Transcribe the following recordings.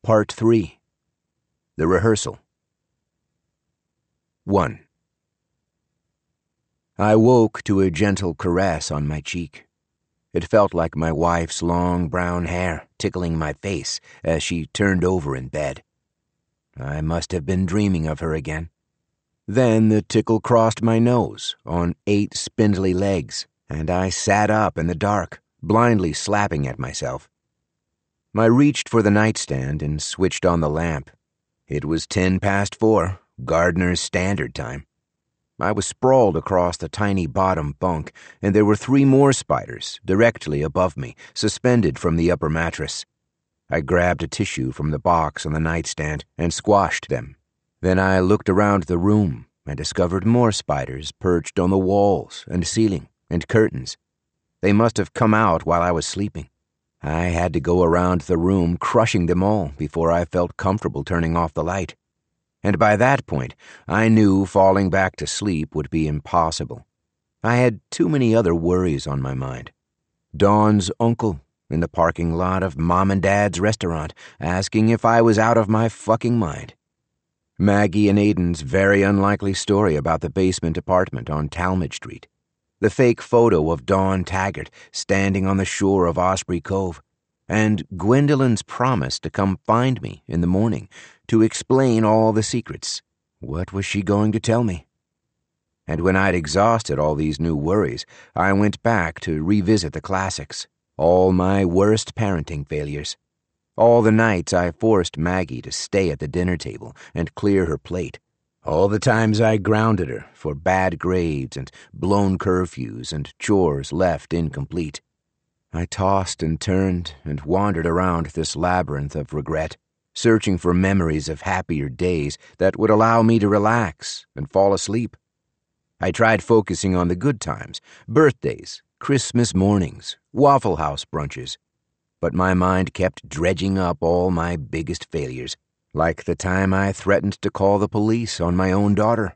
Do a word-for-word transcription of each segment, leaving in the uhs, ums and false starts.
Part three. The Rehearsal. one. I woke to a gentle caress on my cheek. It felt like my wife's long brown hair tickling my face as she turned over in bed. I must have been dreaming of her again. Then the tickle crossed my nose on eight spindly legs, and I sat up in the dark, blindly slapping at myself. I reached for the nightstand and switched on the lamp. It was ten past four, Gardner's Standard Time. I was sprawled across the tiny bottom bunk, and there were three more spiders directly above me, suspended from the upper mattress. I grabbed a tissue from the box on the nightstand and squashed them. Then I looked around the room and discovered more spiders perched on the walls and ceiling and curtains. They must have come out while I was sleeping. I had to go around the room crushing them all before I felt comfortable turning off the light. And by that point, I knew falling back to sleep would be impossible. I had too many other worries on my mind. Dawn's uncle in the parking lot of Mom and Dad's restaurant asking if I was out of my fucking mind. Maggie and Aiden's very unlikely story about the basement apartment on Talmadge Street. The fake photo of Dawn Taggart standing on the shore of Osprey Cove, and Gwendolyn's promise to come find me in the morning to explain all the secrets. What was she going to tell me? And when I'd exhausted all these new worries, I went back to revisit the classics, all my worst parenting failures. All the nights I forced Maggie to stay at the dinner table and clear her plate. All the times I grounded her for bad grades and blown curfews and chores left incomplete. I tossed and turned and wandered around this labyrinth of regret, searching for memories of happier days that would allow me to relax and fall asleep. I tried focusing on the good times, birthdays, Christmas mornings, Waffle House brunches, but my mind kept dredging up all my biggest failures, like the time I threatened to call the police on my own daughter.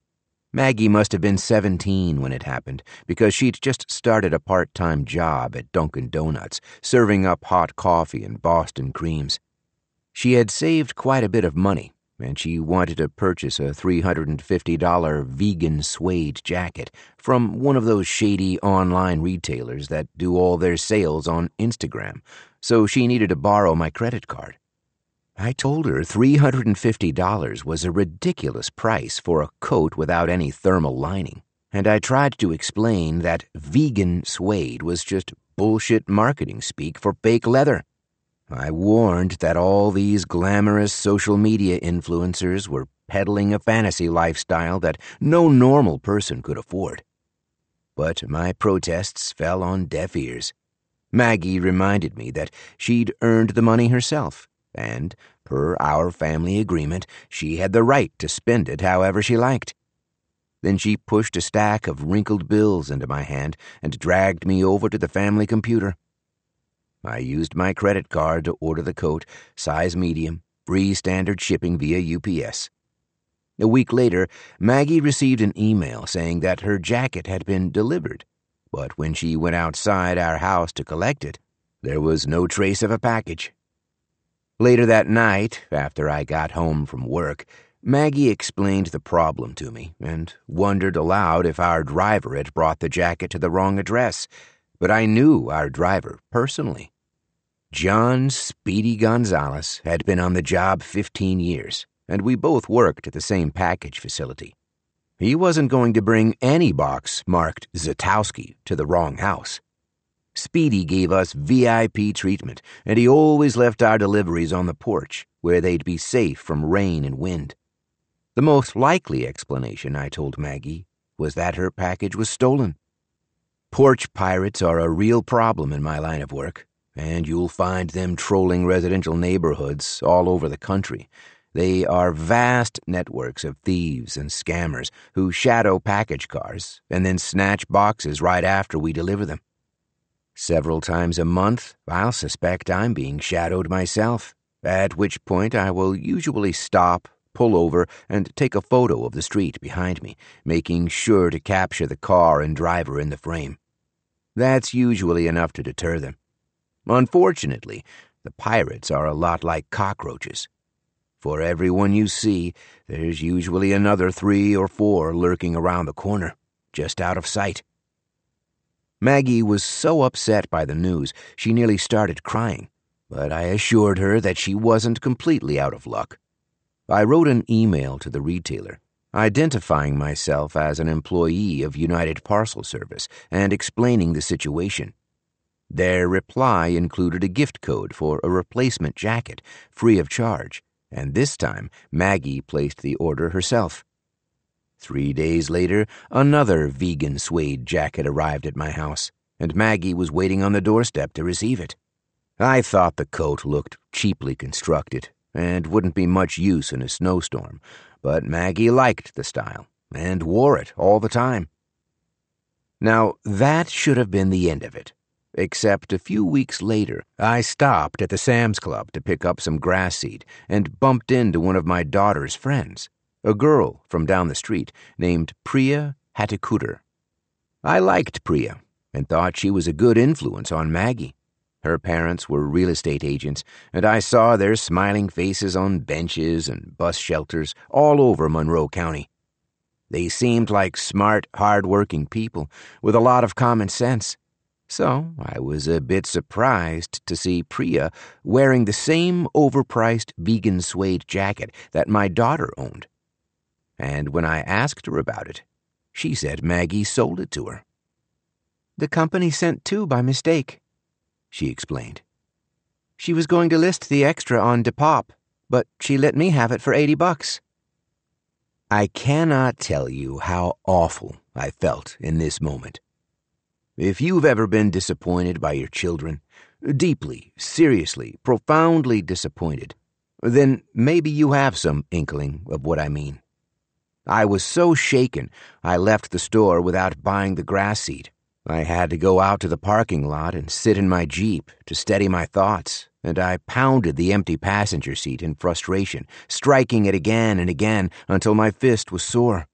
Maggie must have been seventeen when it happened, because she'd just started a part-time job at Dunkin' Donuts, serving up hot coffee and Boston creams. She had saved quite a bit of money, and she wanted to purchase a three hundred fifty dollars vegan suede jacket from one of those shady online retailers that do all their sales on Instagram, so she needed to borrow my credit card. I told her three hundred fifty dollars was a ridiculous price for a coat without any thermal lining, and I tried to explain that vegan suede was just bullshit marketing speak for fake leather. I warned that all these glamorous social media influencers were peddling a fantasy lifestyle that no normal person could afford. But my protests fell on deaf ears. Maggie reminded me that she'd earned the money herself, and, per our family agreement, she had the right to spend it however she liked. Then she pushed a stack of wrinkled bills into my hand and dragged me over to the family computer. I used my credit card to order the coat, size medium, free standard shipping via U P S. A week later, Maggie received an email saying that her jacket had been delivered, but when she went outside our house to collect it, there was no trace of a package. Later that night, after I got home from work, Maggie explained the problem to me and wondered aloud if our driver had brought the jacket to the wrong address, but I knew our driver personally. John Speedy Gonzalez had been on the job fifteen years, and we both worked at the same package facility. He wasn't going to bring any box marked Zatowski to the wrong house. Speedy gave us V I P treatment, and he always left our deliveries on the porch, where they'd be safe from rain and wind. The most likely explanation, I told Maggie, was that her package was stolen. Porch pirates are a real problem in my line of work, and you'll find them trolling residential neighborhoods all over the country. They are vast networks of thieves and scammers who shadow package cars and then snatch boxes right after we deliver them. Several times a month, I'll suspect I'm being shadowed myself, at which point I will usually stop, pull over, and take a photo of the street behind me, making sure to capture the car and driver in the frame. That's usually enough to deter them. Unfortunately, The pirates are a lot like cockroaches. For every one you see, there's usually another three or four lurking around the corner, just out of sight. Maggie was so upset by the news, she nearly started crying, but I assured her that she wasn't completely out of luck. I wrote an email to the retailer, identifying myself as an employee of United Parcel Service and explaining the situation. Their reply included a gift code for a replacement jacket, free of charge, and this time Maggie placed the order herself. Three days later, another vegan suede jacket arrived at my house, and Maggie was waiting on the doorstep to receive it. I thought the coat looked cheaply constructed and wouldn't be much use in a snowstorm, but Maggie liked the style and wore it all the time. Now, that should have been the end of it. Except a few weeks later, I stopped at the Sam's Club to pick up some grass seed and bumped into one of my daughter's friends, a girl from down the street named Priya Hatikudur. I liked Priya and thought she was a good influence on Maggie. Her parents were real estate agents, and I saw their smiling faces on benches and bus shelters all over Monroe County. They seemed like smart, hard-working people with a lot of common sense. So I was a bit surprised to see Priya wearing the same overpriced vegan suede jacket that my daughter owned. And when I asked her about it, she said Maggie sold it to her. "The company sent two by mistake," she explained. "She was going to list the extra on Depop, but she let me have it for eighty bucks. I cannot tell you how awful I felt in this moment. If you've ever been disappointed by your children, deeply, seriously, profoundly disappointed, then maybe you have some inkling of what I mean. I was so shaken, I left the store without buying the grass seed. I had to go out to the parking lot and sit in my Jeep to steady my thoughts, and I pounded the empty passenger seat in frustration, striking it again and again until my fist was sore.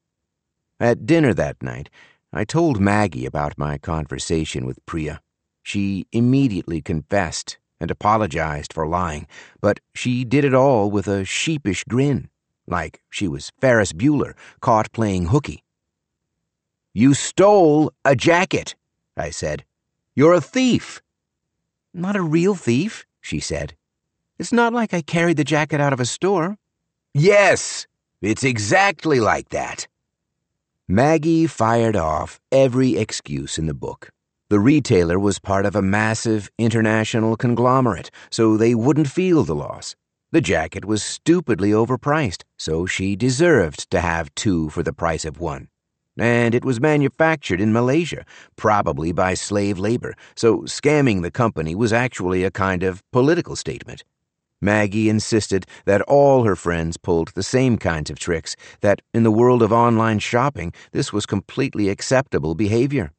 At dinner that night, I told Maggie about my conversation with Priya. She immediately confessed and apologized for lying, but she did it all with a sheepish grin, like she was Ferris Bueller caught playing hooky. "You stole a jacket," I said. "You're a thief." "Not a real thief," she said. "It's not like I carried the jacket out of a store." "Yes, it's exactly like that." Maggie fired off every excuse in the book. The retailer was part of a massive international conglomerate, so they wouldn't feel the loss. The jacket was stupidly overpriced, so she deserved to have two for the price of one. And it was manufactured in Malaysia, probably by slave labor, so scamming the company was actually a kind of political statement. Maggie insisted that all her friends pulled the same kinds of tricks, that in the world of online shopping, this was completely acceptable behavior.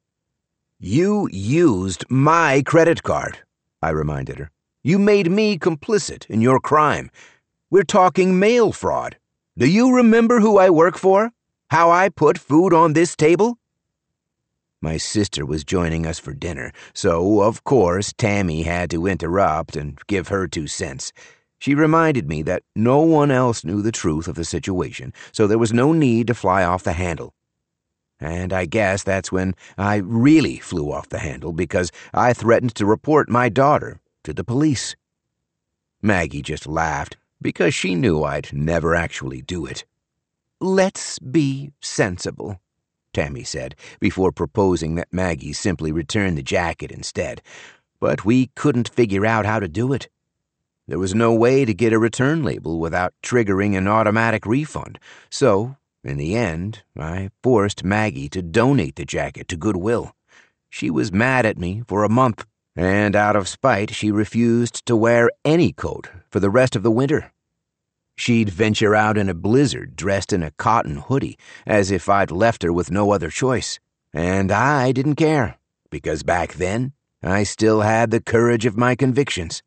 "You used my credit card," I reminded her. "You made me complicit in your crime. We're talking mail fraud. Do you remember who I work for? How I put food on this table?" My sister was joining us for dinner, so, of course, Tammy had to interrupt and give her two cents. She reminded me that no one else knew the truth of the situation, so there was no need to fly off the handle. And I guess that's when I really flew off the handle, because I threatened to report my daughter to the police. Maggie just laughed, because she knew I'd never actually do it. "Let's be sensible," Tammy said, before proposing that Maggie simply return the jacket instead. But we couldn't figure out how to do it. There was no way to get a return label without triggering an automatic refund, so, in the end, I forced Maggie to donate the jacket to Goodwill. She was mad at me for a month, and out of spite, she refused to wear any coat for the rest of the winter. She'd venture out in a blizzard dressed in a cotton hoodie, as if I'd left her with no other choice. And I didn't care, because back then, I still had the courage of my convictions.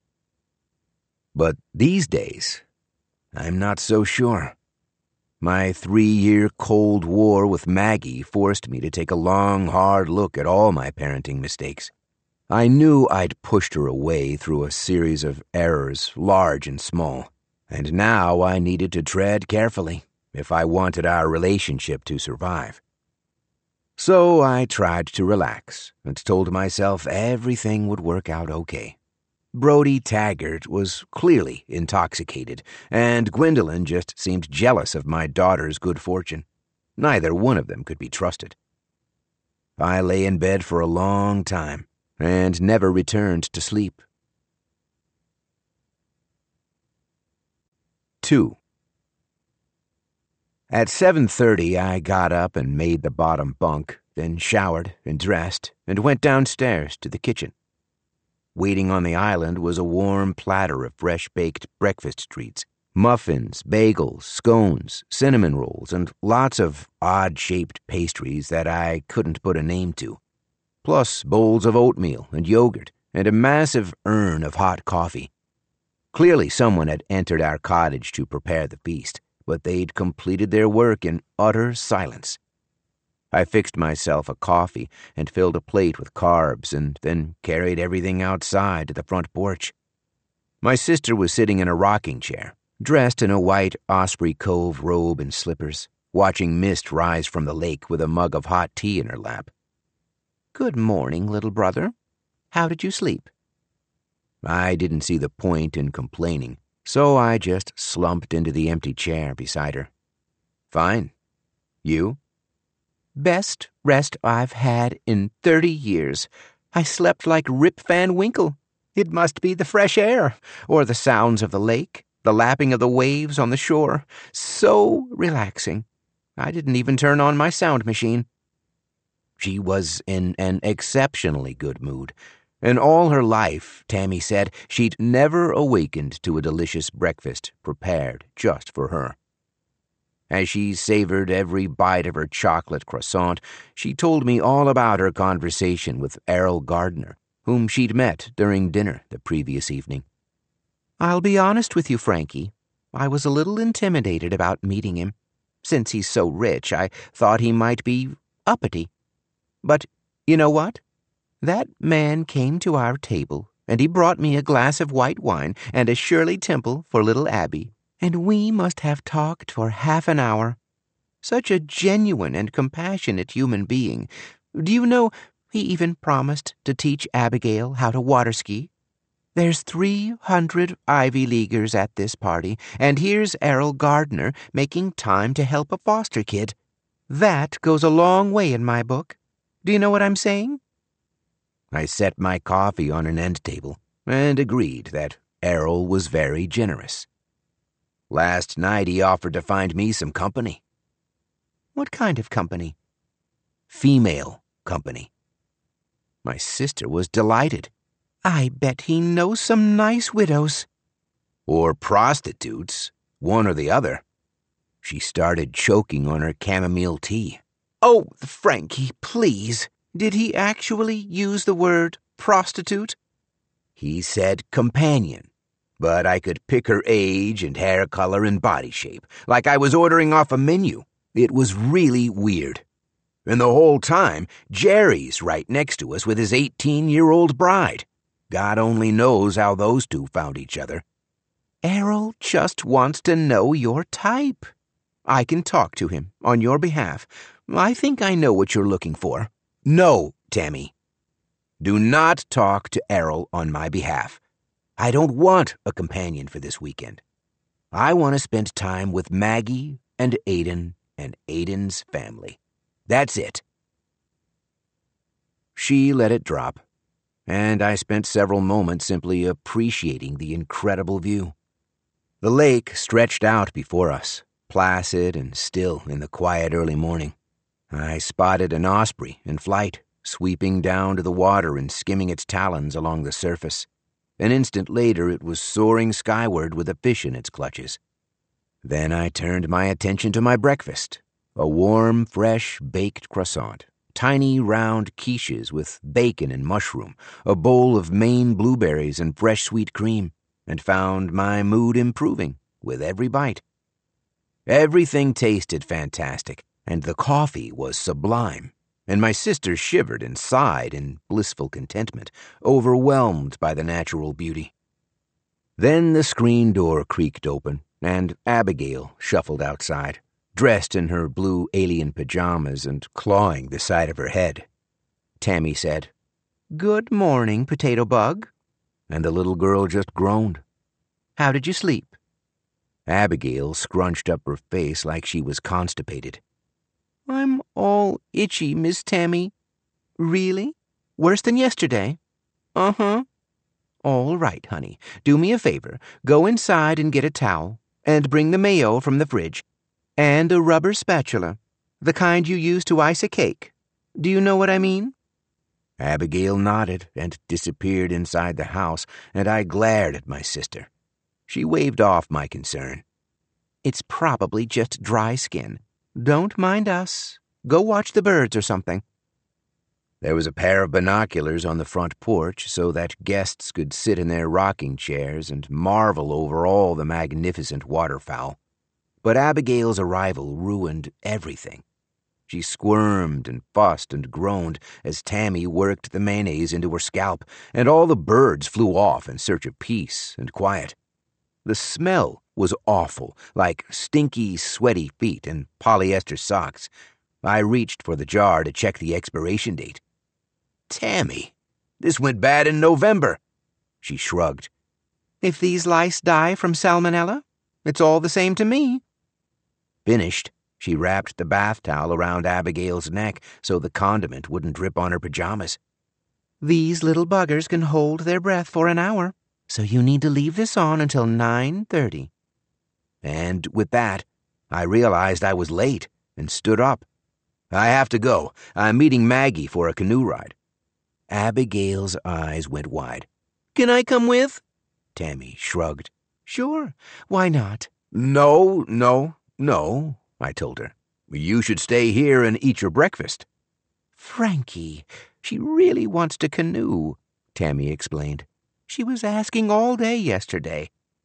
But these days, I'm not so sure. My three-year Cold War with Maggie forced me to take a long, hard look at all my parenting mistakes. I knew I'd pushed her away through a series of errors, large and small, and now I needed to tread carefully if I wanted our relationship to survive. So I tried to relax and told myself everything would work out okay. Brody Taggart was clearly intoxicated, and Gwendolyn just seemed jealous of my daughter's good fortune. Neither one of them could be trusted. I lay in bed for a long time and never returned to sleep. Two. At seven thirty, I got up and made the bottom bunk, then showered and dressed and went downstairs to the kitchen. Waiting on the island was a warm platter of fresh-baked breakfast treats, muffins, bagels, scones, cinnamon rolls, and lots of odd-shaped pastries that I couldn't put a name to, plus bowls of oatmeal and yogurt and a massive urn of hot coffee. Clearly someone had entered our cottage to prepare the feast, but they'd completed their work in utter silence. I fixed myself a coffee and filled a plate with carbs and then carried everything outside to the front porch. My sister was sitting in a rocking chair, dressed in a white Osprey Cove robe and slippers, watching mist rise from the lake with a mug of hot tea in her lap. "Good morning, little brother. How did you sleep?" I didn't see the point in complaining, so I just slumped into the empty chair beside her. "Fine. You?" "Best rest I've had in thirty years. I slept like Rip Van Winkle. It must be the fresh air, or the sounds of the lake, the lapping of the waves on the shore. So relaxing. I didn't even turn on my sound machine." She was in an exceptionally good mood. In all her life, Tammy said, she'd never awakened to a delicious breakfast prepared just for her. As she savored every bite of her chocolate croissant, she told me all about her conversation with Errol Gardner, whom she'd met during dinner the previous evening. "I'll be honest with you, Frankie. I was a little intimidated about meeting him. Since he's so rich, I thought he might be uppity. But you know what? That man came to our table, and he brought me a glass of white wine and a Shirley Temple for little Abby, and we must have talked for half an hour. Such a genuine and compassionate human being. Do you know, he even promised to teach Abigail how to water ski? There's three hundred Ivy Leaguers at this party, and here's Errol Gardner making time to help a foster kid. That goes a long way in my book. Do you know what I'm saying?" I set my coffee on an end table and agreed that Errol was very generous. Last night he offered to find me some company. "What kind of company?" "Female company." My sister was delighted. "I bet he knows some nice widows." "Or prostitutes, one or the other." She started choking on her chamomile tea. "Oh, Frankie, please. Did he actually use the word prostitute?" "He said companion. But I could pick her age and hair color and body shape, like I was ordering off a menu. It was really weird. And the whole time, Jerry's right next to us with his eighteen-year-old bride. God only knows how those two found each other." "Errol just wants to know your type. I can talk to him on your behalf. I think I know what you're looking for." "No, Tammy. Do not talk to Errol on my behalf. I don't want a companion for this weekend. I want to spend time with Maggie and Aiden and Aiden's family. That's it." She let it drop, and I spent several moments simply appreciating the incredible view. The lake stretched out before us, placid and still in the quiet early morning. I spotted an osprey in flight, sweeping down to the water and skimming its talons along the surface. An instant later, it was soaring skyward with a fish in its clutches. Then I turned my attention to my breakfast, a warm, fresh, baked croissant, tiny, round quiches with bacon and mushroom, a bowl of Maine blueberries and fresh sweet cream, and found my mood improving with every bite. Everything tasted fantastic, and the coffee was sublime. and my sister shivered and sighed in blissful contentment, overwhelmed by the natural beauty. Then the screen door creaked open, and Abigail shuffled outside, dressed in her blue alien pajamas and clawing the side of her head. Tammy said, "Good morning, Potato Bug," and the little girl just groaned. "How did you sleep?" Abigail scrunched up her face like she was constipated. "I'm all itchy, Miss Tammy." "Really? Worse than yesterday?" "Uh-huh." "All right, honey. Do me a favor. Go inside and get a towel, and bring the mayo from the fridge, and a rubber spatula, the kind you use to ice a cake. Do you know what I mean?" Abigail nodded and disappeared inside the house, and I glared at my sister. She waved off my concern. "It's probably just dry skin. Don't mind us. Go watch the birds or something." There was a pair of binoculars on the front porch so that guests could sit in their rocking chairs and marvel over all the magnificent waterfowl. But Abigail's arrival ruined everything. She squirmed and fussed and groaned as Tammy worked the mayonnaise into her scalp, and all the birds flew off in search of peace and quiet. The smell was awful, like stinky, sweaty feet and polyester socks. I reached for the jar to check the expiration date. "Tammy, this went bad in November." She shrugged. "If these lice die from salmonella, it's all the same to me." Finished, she wrapped the bath towel around Abigail's neck so the condiment wouldn't drip on her pajamas. "These little buggers can hold their breath for an hour, so you need to leave this on until nine thirty. And with that, I realized I was late and stood up. "I have to go. I'm meeting Maggie for a canoe ride." Abigail's eyes went wide. "Can I come with?" Tammy shrugged. "Sure. Why not?" "No, no, no," I told her. "You should stay here and eat your breakfast." "Frankie, she really wants to canoe," Tammy explained. "She was asking all day yesterday."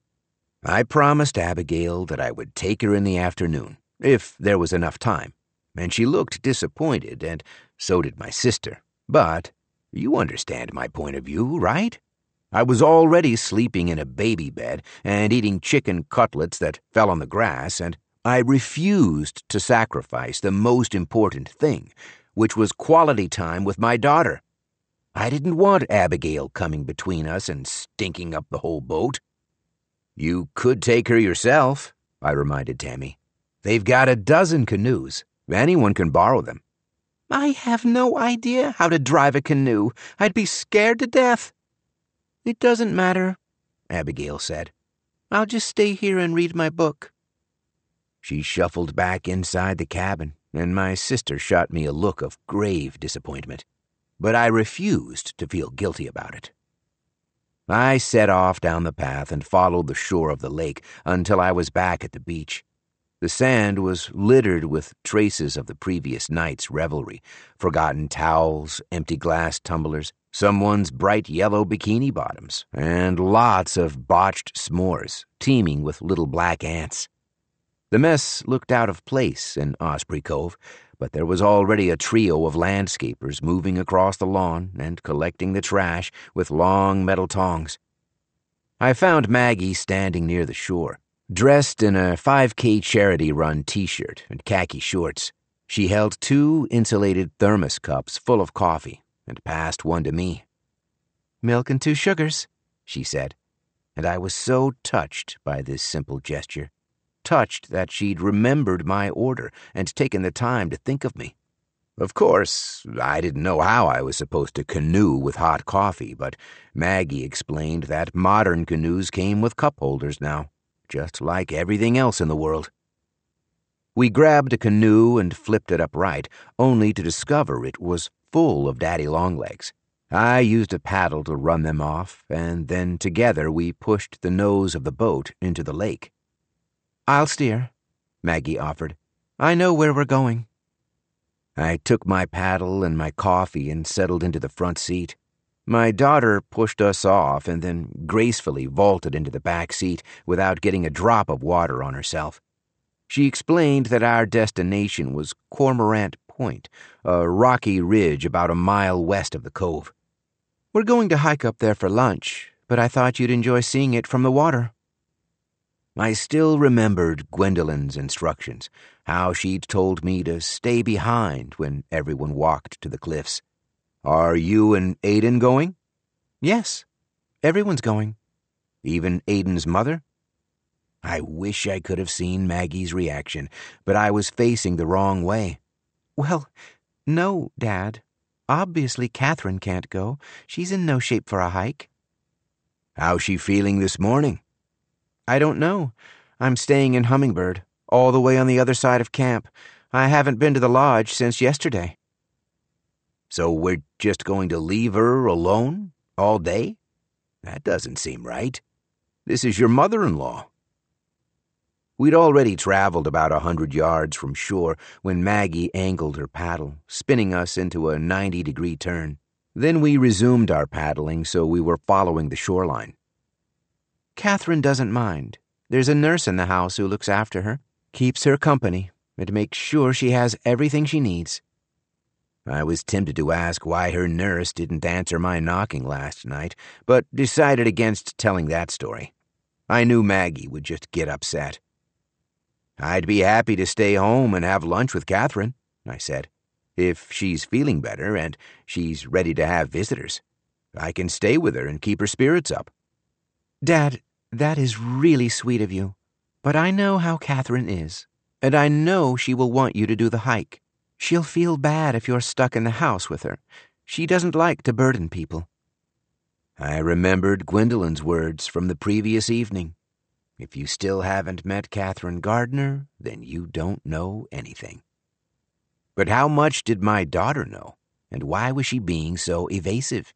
I promised Abigail that I would take her in the afternoon, if there was enough time, and she looked disappointed, and so did my sister. But you understand my point of view, right? I was already sleeping in a baby bed and eating chicken cutlets that fell on the grass, and I refused to sacrifice the most important thing, which was quality time with my daughter. I didn't want Abigail coming between us and stinking up the whole boat. "You could take her yourself," I reminded Tammy. "They've got a dozen canoes. Anyone can borrow them." "I have no idea how to drive a canoe. I'd be scared to death." "It doesn't matter," Abigail said. "I'll just stay here and read my book." She shuffled back inside the cabin, and my sister shot me a look of grave disappointment. But I refused to feel guilty about it. I set off down the path and followed the shore of the lake until I was back at the beach. The sand was littered with traces of the previous night's revelry, forgotten towels, empty glass tumblers, someone's bright yellow bikini bottoms, and lots of botched s'mores, teeming with little black ants. The mess looked out of place in Osprey Cove, but there was already a trio of landscapers moving across the lawn and collecting the trash with long metal tongs. I found Maggie standing near the shore, dressed in a five K charity-run t-shirt and khaki shorts. She held two insulated thermos cups full of coffee and passed one to me. "Milk and two sugars," she said, and I was so touched by this simple gesture. Touched that she'd remembered my order and taken the time to think of me. Of course, I didn't know how I was supposed to canoe with hot coffee, but Maggie explained that modern canoes came with cup holders now, just like everything else in the world. We grabbed a canoe and flipped it upright, only to discover it was full of daddy longlegs. I used a paddle to run them off, and then together we pushed the nose of the boat into the lake. "I'll steer," Maggie offered. "I know where we're going." I took my paddle and my coffee and settled into the front seat. My daughter pushed us off and then gracefully vaulted into the back seat without getting a drop of water on herself. She explained that our destination was Cormorant Point, a rocky ridge about a mile west of the cove. We're going to hike up there for lunch, but I thought you'd enjoy seeing it from the water. I still remembered Gwendolyn's instructions, how she'd told me to stay behind when everyone walked to the cliffs. Are you and Aiden going? Yes, everyone's going. Even Aiden's mother? I wish I could have seen Maggie's reaction, but I was facing the wrong way. Well, no, Dad. Obviously Catherine can't go. She's in no shape for a hike. How's she feeling this morning? I don't know. I'm staying in Hummingbird, all the way on the other side of camp. I haven't been to the lodge since yesterday. So we're just going to leave her alone all day? That doesn't seem right. This is your mother-in-law. We'd already traveled about a hundred yards from shore when Maggie angled her paddle, spinning us into a ninety-degree turn. Then we resumed our paddling so we were following the shoreline. Catherine doesn't mind. There's a nurse in the house who looks after her, keeps her company, and makes sure she has everything she needs. I was tempted to ask why her nurse didn't answer my knocking last night, but decided against telling that story. I knew Maggie would just get upset. I'd be happy to stay home and have lunch with Catherine, I said. If she's feeling better and she's ready to have visitors, I can stay with her and keep her spirits up. Dad, that is really sweet of you, but I know how Catherine is, and I know she will want you to do the hike. She'll feel bad if you're stuck in the house with her. She doesn't like to burden people. I remembered Gwendolyn's words from the previous evening. If you still haven't met Catherine Gardner, then you don't know anything. But how much did my daughter know, and why was she being so evasive?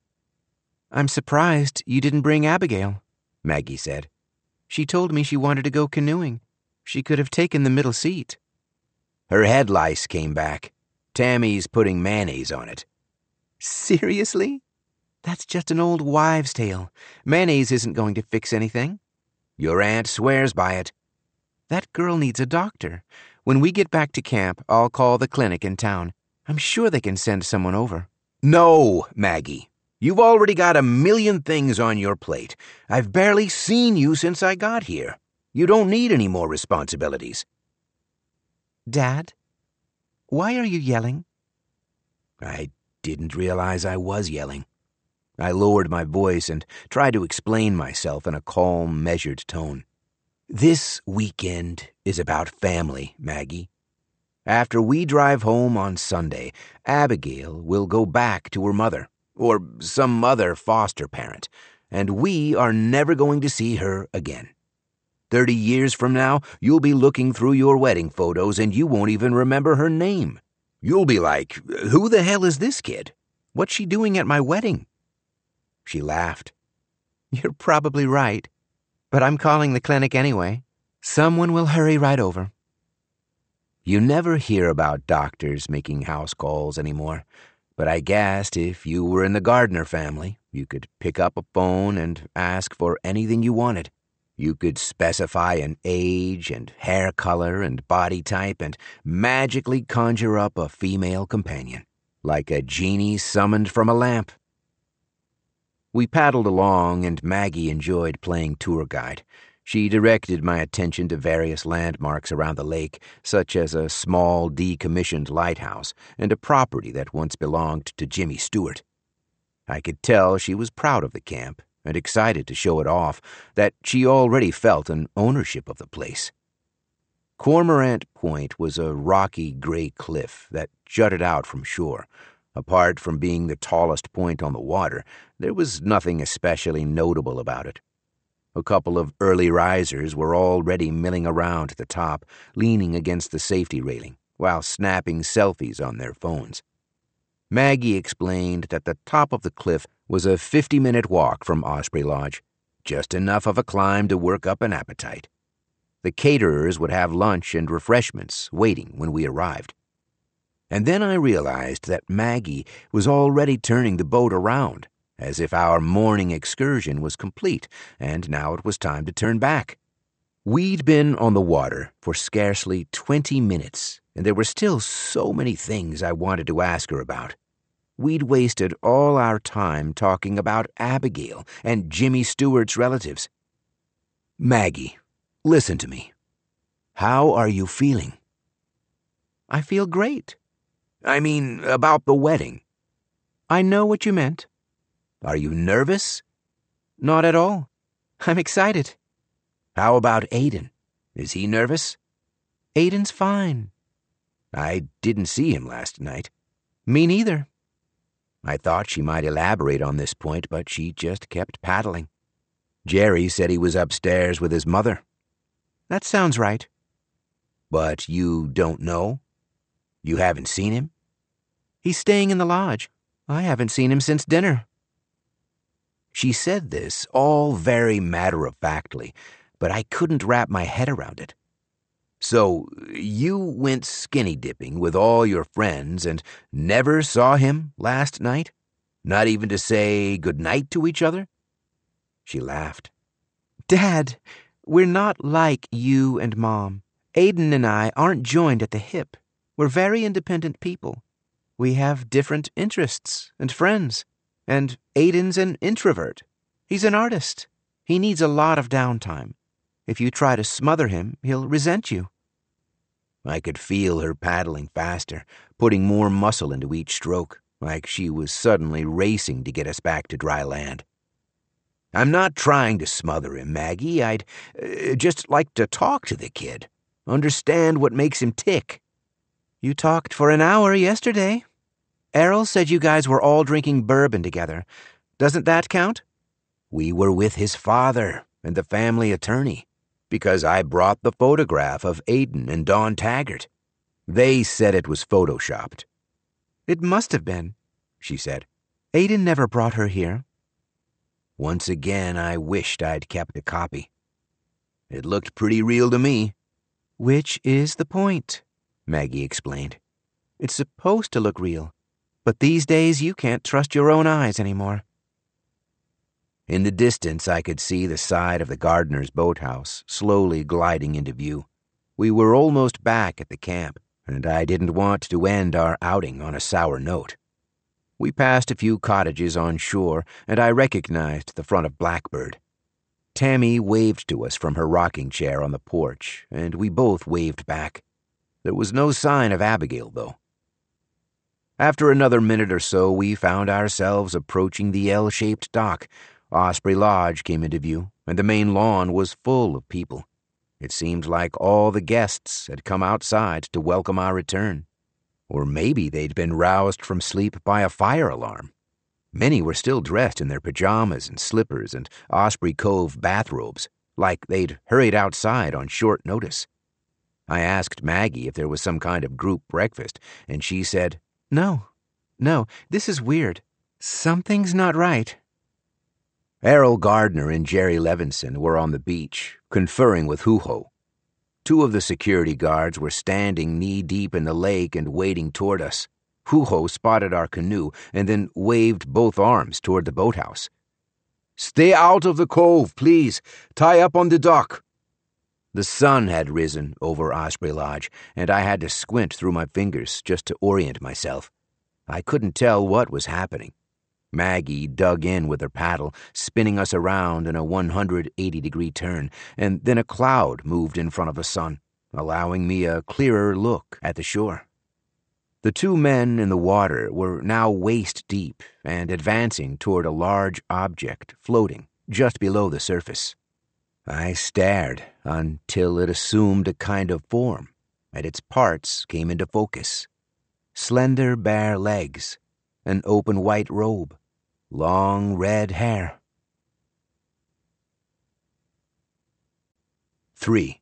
I'm surprised you didn't bring Abigail, Maggie said. She told me she wanted to go canoeing. She could have taken the middle seat. Her head lice came back. Tammy's putting mayonnaise on it. Seriously? That's just an old wives' tale. Mayonnaise isn't going to fix anything. Your aunt swears by it. That girl needs a doctor. When we get back to camp, I'll call the clinic in town. I'm sure they can send someone over. No, Maggie. You've already got a million things on your plate. I've barely seen you since I got here. You don't need any more responsibilities. Dad, why are you yelling? I didn't realize I was yelling. I lowered my voice and tried to explain myself in a calm, measured tone. This weekend is about family, Maggie. After we drive home on Sunday, Abigail will go back to her mother, or some other foster parent, and we are never going to see her again. Thirty years from now, you'll be looking through your wedding photos and you won't even remember her name. You'll be like, who the hell is this kid? What's she doing at my wedding? She laughed. You're probably right, but I'm calling the clinic anyway. Someone will hurry right over. You never hear about doctors making house calls anymore, but I guessed if you were in the Gardner family, you could pick up a phone and ask for anything you wanted. You could specify an age and hair color and body type and magically conjure up a female companion, like a genie summoned from a lamp. We paddled along, and Maggie enjoyed playing tour guide. She directed my attention to various landmarks around the lake, such as a small decommissioned lighthouse and a property that once belonged to Jimmy Stewart. I could tell she was proud of the camp and excited to show it off, that she already felt an ownership of the place. Cormorant Point was a rocky gray cliff that jutted out from shore. Apart from being the tallest point on the water, there was nothing especially notable about it. A couple of early risers were already milling around at the top, leaning against the safety railing, while snapping selfies on their phones. Maggie explained that the top of the cliff was a fifty-minute walk from Osprey Lodge, just enough of a climb to work up an appetite. The caterers would have lunch and refreshments waiting when we arrived. And then I realized that Maggie was already turning the boat around, as if our morning excursion was complete, and now it was time to turn back. We'd been on the water for scarcely twenty minutes, and there were still so many things I wanted to ask her about. We'd wasted all our time talking about Abigail and Jimmy Stewart's relatives. Maggie, listen to me. How are you feeling? I feel great. I mean, about the wedding. I know what you meant. Are you nervous? Not at all. I'm excited. How about Aiden? Is he nervous? Aiden's fine. I didn't see him last night. Me neither. I thought she might elaborate on this point, but she just kept paddling. Jerry said he was upstairs with his mother. That sounds right. But you don't know? You haven't seen him? He's staying in the lodge. I haven't seen him since dinner. She said this all very matter-of-factly, but I couldn't wrap my head around it. So you went skinny dipping with all your friends and never saw him last night? Not even to say goodnight to each other? She laughed. Dad, we're not like you and Mom. Aiden and I aren't joined at the hip. We're very independent people. We have different interests and friends. And Aiden's an introvert. He's an artist. He needs a lot of downtime. If you try to smother him, he'll resent you. I could feel her paddling faster, putting more muscle into each stroke, like she was suddenly racing to get us back to dry land. I'm not trying to smother him, Maggie. I'd uh, just like to talk to the kid. Understand what makes him tick. You talked for an hour yesterday. Errol said you guys were all drinking bourbon together. Doesn't that count? We were with his father and the family attorney, because I brought the photograph of Aiden and Dawn Taggart. They said it was photoshopped. It must have been, she said. Aiden never brought her here. Once again, I wished I'd kept a copy. It looked pretty real to me. Which is the point, Maggie explained. It's supposed to look real, but these days you can't trust your own eyes anymore. In the distance, I could see the side of the gardener's boathouse slowly gliding into view. We were almost back at the camp, and I didn't want to end our outing on a sour note. We passed a few cottages on shore, and I recognized the front of Blackbird. Tammy waved to us from her rocking chair on the porch, and we both waved back. There was no sign of Abigail, though. After another minute or so, we found ourselves approaching the L-shaped dock. Osprey Lodge came into view, and the main lawn was full of people. It seemed like all the guests had come outside to welcome our return. Or maybe they'd been roused from sleep by a fire alarm. Many were still dressed in their pajamas and slippers and Osprey Cove bathrobes, like they'd hurried outside on short notice. I asked Maggie if there was some kind of group breakfast, and she said, No, no, this is weird. Something's not right. Errol Gardner and Jerry Levinson were on the beach, conferring with Hoo-Ho. Two of the security guards were standing knee-deep in the lake and wading toward us. Hoo-Ho spotted our canoe and then waved both arms toward the boathouse. Stay out of the cove, please. Tie up on the dock. The sun had risen over Osprey Lodge, and I had to squint through my fingers just to orient myself. I couldn't tell what was happening. Maggie dug in with her paddle, spinning us around in a one hundred eighty degree turn, and then a cloud moved in front of the sun, allowing me a clearer look at the shore. The two men in the water were now waist-deep and advancing toward a large object floating just below the surface. I stared until it assumed a kind of form, and its parts came into focus. Slender bare legs, an open white robe, long red hair. Three.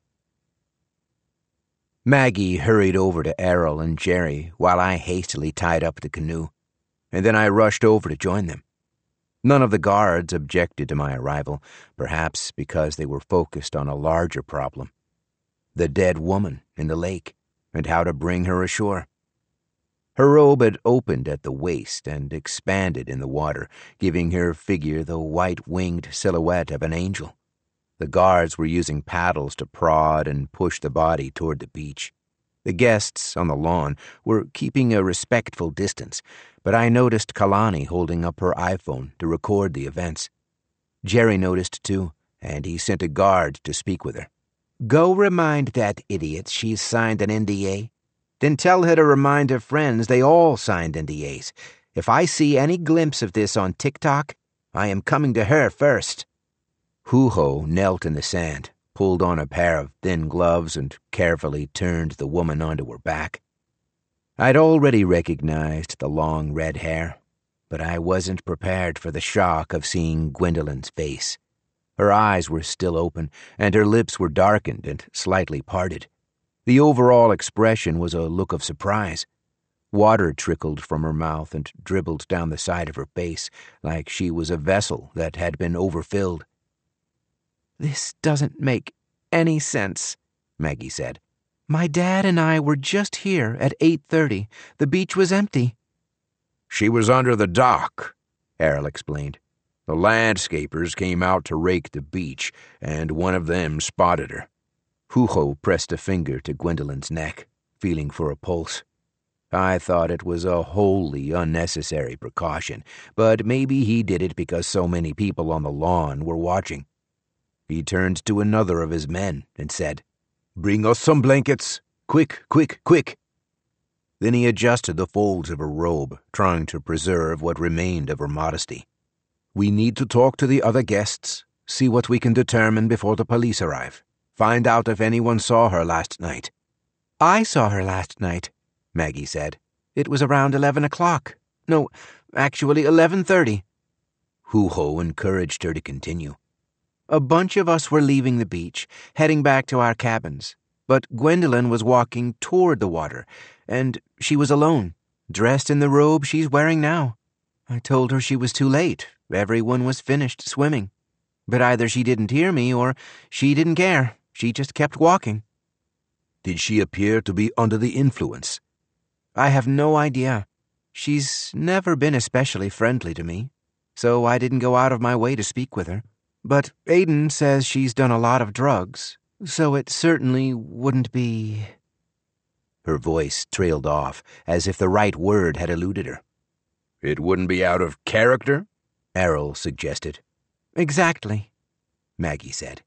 Maggie hurried over to Errol and Jerry while I hastily tied up the canoe, and then I rushed over to join them. None of the guards objected to my arrival, perhaps because they were focused on a larger problem: the dead woman in the lake and how to bring her ashore. Her robe had opened at the waist and expanded in the water, giving her figure the white-winged silhouette of an angel. The guards were using paddles to prod and push the body toward the beach. The guests on the lawn were keeping a respectful distance, but I noticed Kalani holding up her iPhone to record the events. Jerry noticed too, and he sent a guard to speak with her. "Go remind that idiot she's signed an N D A. Then tell her to remind her friends they all signed N D As. If I see any glimpse of this on TikTok, I am coming to her first." Hoo-Ho knelt in the sand, pulled on a pair of thin gloves, and carefully turned the woman onto her back. I'd already recognized the long red hair, but I wasn't prepared for the shock of seeing Gwendolyn's face. Her eyes were still open, and her lips were darkened and slightly parted. The overall expression was a look of surprise. Water trickled from her mouth and dribbled down the side of her face, like she was a vessel that had been overfilled. "This doesn't make any sense," Maggie said. "My dad and I were just here at eight thirty. The beach was empty." "She was under the dock," Errol explained. "The landscapers came out to rake the beach, and one of them spotted her." Hoo-Ho pressed a finger to Gwendolyn's neck, feeling for a pulse. I thought it was a wholly unnecessary precaution, but maybe he did it because so many people on the lawn were watching. He turned to another of his men and said, "Bring us some blankets. Quick, quick, quick." Then he adjusted the folds of her robe, trying to preserve what remained of her modesty. "We need to talk to the other guests, see what we can determine before the police arrive. Find out if anyone saw her last night." "I saw her last night," Maggie said. "It was around eleven o'clock. No, actually eleven thirty. Hoo-Ho encouraged her to continue. "A bunch of us were leaving the beach, heading back to our cabins, but Gwendolyn was walking toward the water, and she was alone, dressed in the robe she's wearing now. I told her she was too late. Everyone was finished swimming. But either she didn't hear me or she didn't care. She just kept walking." "Did she appear to be under the influence?" "I have no idea. She's never been especially friendly to me, so I didn't go out of my way to speak with her. But Aiden says she's done a lot of drugs, so it certainly wouldn't be—" Her voice trailed off, as if the right word had eluded her. "It wouldn't be out of character?" Errol suggested. "Exactly," Maggie said.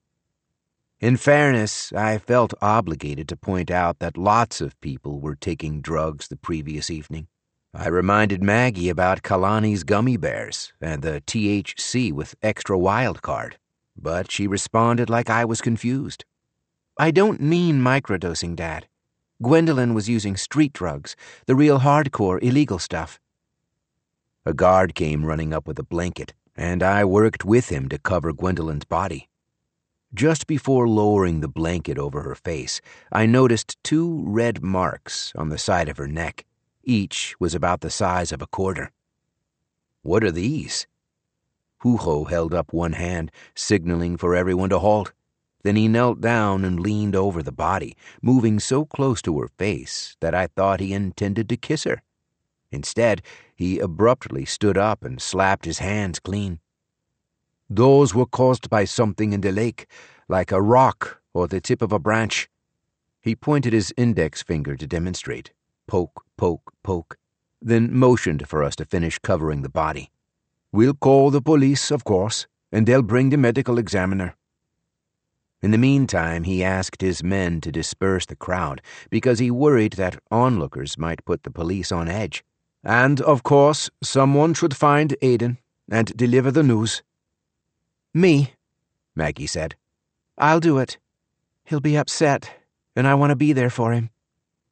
In fairness, I felt obligated to point out that lots of people were taking drugs the previous evening. I reminded Maggie about Kalani's gummy bears and the T H C with extra wild card, but she responded like I was confused. "I don't mean microdosing, Dad. Gwendolyn was using street drugs, the real hardcore illegal stuff." A guard came running up with a blanket, and I worked with him to cover Gwendolyn's body. Just before lowering the blanket over her face, I noticed two red marks on the side of her neck. Each was about the size of a quarter. "What are these?" Hoo-Ho held up one hand, signaling for everyone to halt. Then he knelt down and leaned over the body, moving so close to her face that I thought he intended to kiss her. Instead, he abruptly stood up and slapped his hands clean. "Those were caused by something in the lake, like a rock or the tip of a branch." He pointed his index finger to demonstrate. Poke, poke, poke, then motioned for us to finish covering the body. "We'll call the police, of course, and they'll bring the medical examiner." In the meantime, he asked his men to disperse the crowd because he worried that onlookers might put the police on edge. "And, of course, someone should find Aiden and deliver the news." "Me," Maggie said. "I'll do it. He'll be upset, and I want to be there for him."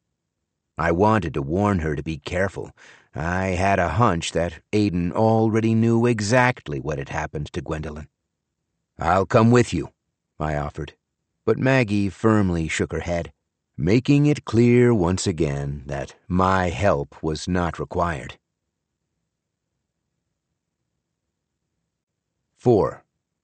I wanted to warn her to be careful. I had a hunch that Aiden already knew exactly what had happened to Gwendolyn. "I'll come with you," I offered, but Maggie firmly shook her head, making it clear once again that my help was not required. Four.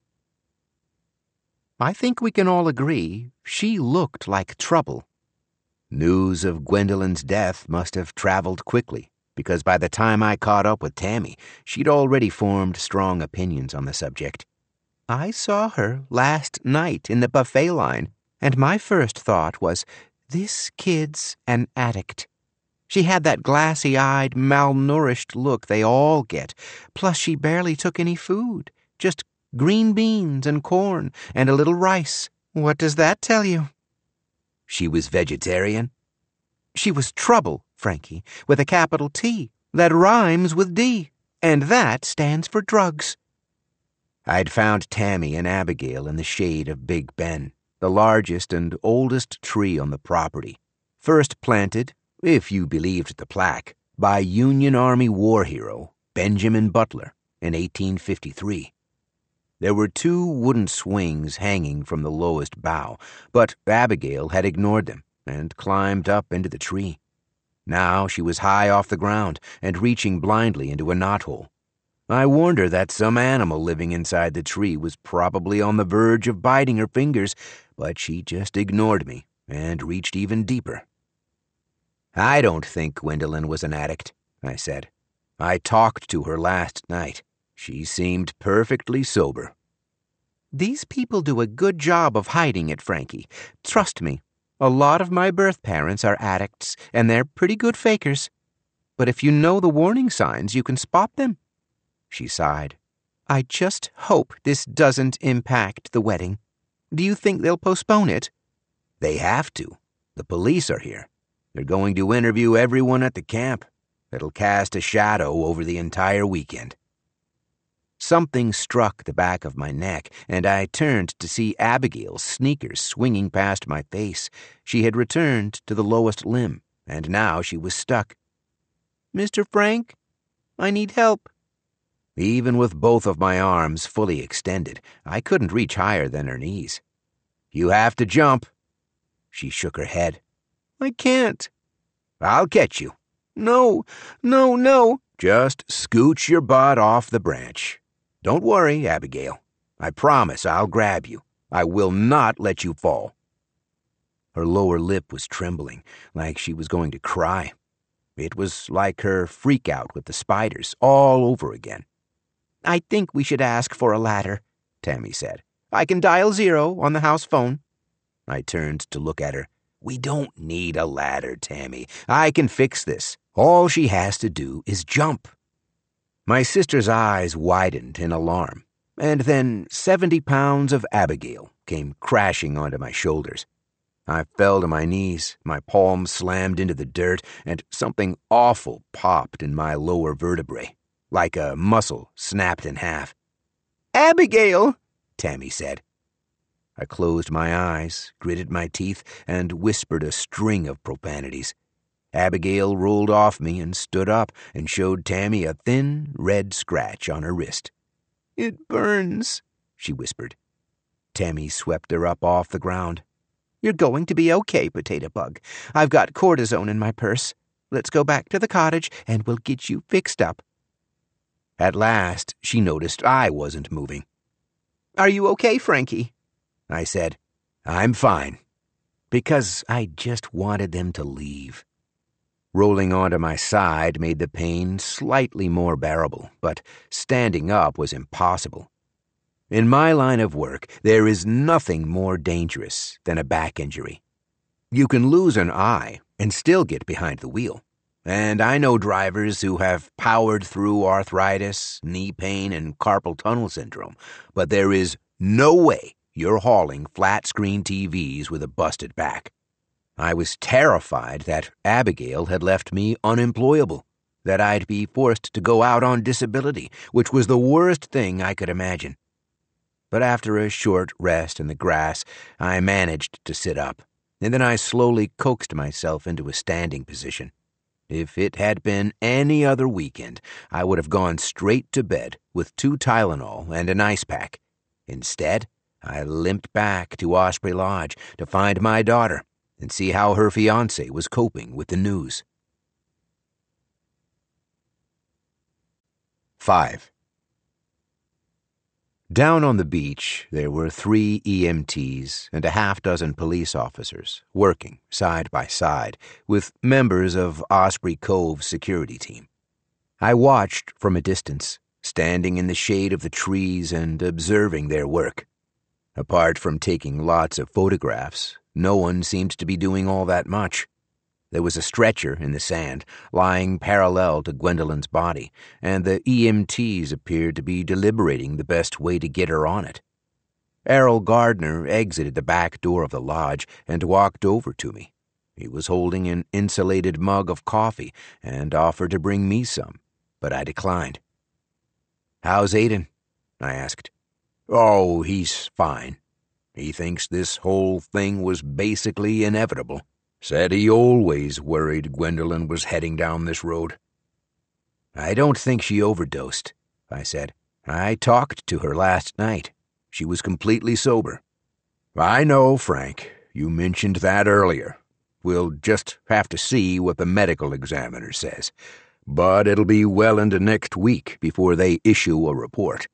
I think we can all agree she looked like trouble. News of Gwendolyn's death must have traveled quickly, because by the time I caught up with Tammy, she'd already formed strong opinions on the subject. "I saw her last night in the buffet line, and my first thought was, This kid's an addict. She had that glassy-eyed, malnourished look they all get, plus she barely took any food, just green beans and corn and a little rice. What does that tell you? She was vegetarian? She was trouble, Frankie, with a capital T that rhymes with D, and that stands for drugs. I'd found Tammy and Abigail in the shade of Big Ben, the largest and oldest tree on the property, first planted, if you believed the plaque, by Union Army war hero Benjamin Butler in eighteen fifty-three. There were two wooden swings hanging from the lowest bough, but Abigail had ignored them and climbed up into the tree. Now she was high off the ground and reaching blindly into a knothole. I warned her that some animal living inside the tree was probably on the verge of biting her fingers, but she just ignored me and reached even deeper. I don't think Gwendolyn was an addict, I said. I talked to her last night. She seemed perfectly sober. These people do a good job of hiding it, Frankie. Trust me, a lot of my birth parents are addicts, and they're pretty good fakers. But if you know the warning signs, you can spot them. She sighed. I just hope this doesn't impact the wedding. Do you think they'll postpone it? They have to. The police are here. They're going to interview everyone at the camp. It'll cast a shadow over the entire weekend. Something struck the back of my neck, and I turned to see Abigail's sneakers swinging past my face. She had returned to the lowest limb, and now she was stuck. Mister Frank, I need help. Even with both of my arms fully extended, I couldn't reach higher than her knees. You have to jump. She shook her head. I can't. I'll catch you. No, no, no. Just scooch your butt off the branch. Don't worry, Abigail. I promise I'll grab you. I will not let you fall. Her lower lip was trembling, like she was going to cry. It was like her freak out with the spiders all over again. I think we should ask for a ladder, Tammy said. I can dial zero on the house phone. I turned to look at her. We don't need a ladder, Tammy. I can fix this. All she has to do is jump. My sister's eyes widened in alarm, and then seventy pounds of Abigail came crashing onto my shoulders. I fell to my knees, my palms slammed into the dirt, and something awful popped in my lower vertebrae, like a muscle snapped in half. Abigail, Tammy said. I closed my eyes, gritted my teeth, and whispered a string of profanities. Abigail rolled off me and stood up and showed Tammy a thin, red scratch on her wrist. It burns, she whispered. Tammy swept her up off the ground. You're going to be okay, Potato Bug. I've got cortisone in my purse. Let's go back to the cottage and we'll get you fixed up. At last, she noticed I wasn't moving. Are you okay, Frankie? I said, I'm fine, because I just wanted them to leave. Rolling onto my side made the pain slightly more bearable, but standing up was impossible. In my line of work, there is nothing more dangerous than a back injury. You can lose an eye and still get behind the wheel. And I know drivers who have powered through arthritis, knee pain, and carpal tunnel syndrome, but there is no way you're hauling flat-screen T Vs with a busted back. I was terrified that Abigail had left me unemployable, that I'd be forced to go out on disability, which was the worst thing I could imagine. But after a short rest in the grass, I managed to sit up, and then I slowly coaxed myself into a standing position. If it had been any other weekend, I would have gone straight to bed with two Tylenol and an ice pack. Instead, I limped back to Osprey Lodge to find my daughter and see how her fiancé was coping with the news. Five. Down on the beach, there were three E M Ts and a half dozen police officers working side by side with members of Osprey Cove's security team. I watched from a distance, standing in the shade of the trees and observing their work. Apart from taking lots of photographs, No one seemed to be doing all that much. There was a stretcher in the sand, lying parallel to Gwendolyn's body, and the E M Ts appeared to be deliberating the best way to get her on it. Errol Gardner exited the back door of the lodge and walked over to me. He was holding an insulated mug of coffee and offered to bring me some, but I declined. "How's Aiden?" I asked. "Oh, he's fine. He thinks this whole thing was basically inevitable. Said he always worried Gwendolyn was heading down this road." "I don't think she overdosed," I said. "I talked to her last night. She was completely sober." "I know, Frank. You mentioned that earlier. We'll just have to see what the medical examiner says. But it'll be well into next week before they issue a report."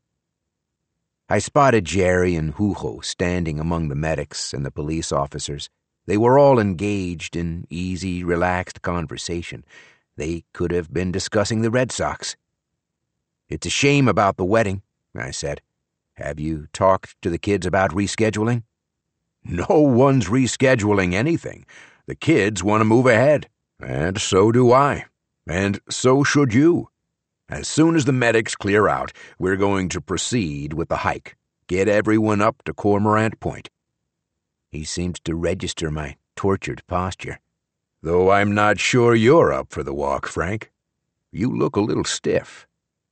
I spotted Jerry and Hugo standing among the medics and the police officers. They were all engaged in easy, relaxed conversation. They could have been discussing the Red Sox. "It's a shame about the wedding," I said. "Have you talked to the kids about rescheduling?" "No one's rescheduling anything. The kids want to move ahead, and so do I. And so should you. As soon as the medics clear out, we're going to proceed with the hike. Get everyone up to Cormorant Point." He seemed to register my tortured posture. "Though I'm not sure you're up for the walk, Frank. You look a little stiff."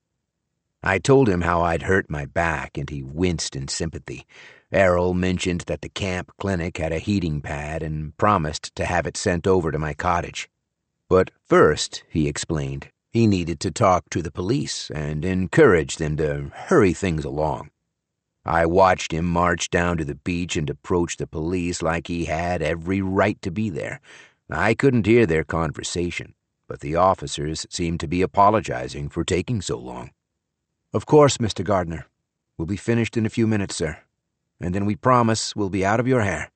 I told him how I'd hurt my back, and he winced in sympathy. Errol mentioned that the camp clinic had a heating pad and promised to have it sent over to my cottage. But first, he explained, he needed to talk to the police and encourage them to hurry things along. I watched him march down to the beach and approach the police like he had every right to be there. I couldn't hear their conversation, but the officers seemed to be apologizing for taking so long. "Of course, Mister Gardner. We'll be finished in a few minutes, sir. And then we promise we'll be out of your hair."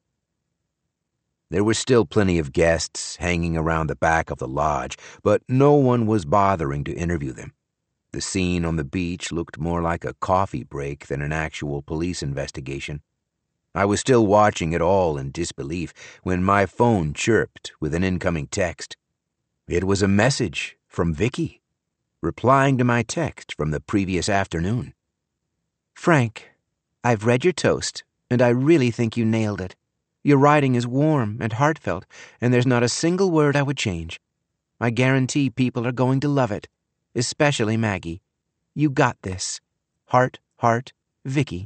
There were still plenty of guests hanging around the back of the lodge, but no one was bothering to interview them. The scene on the beach looked more like a coffee break than an actual police investigation. I was still watching it all in disbelief when my phone chirped with an incoming text. It was a message from Vicky, replying to my text from the previous afternoon. "Frank, I've read your toast, and I really think you nailed it. Your writing is warm and heartfelt, and there's not a single word I would change. I guarantee people are going to love it, especially Maggie. You got this. Heart, heart, Vicky."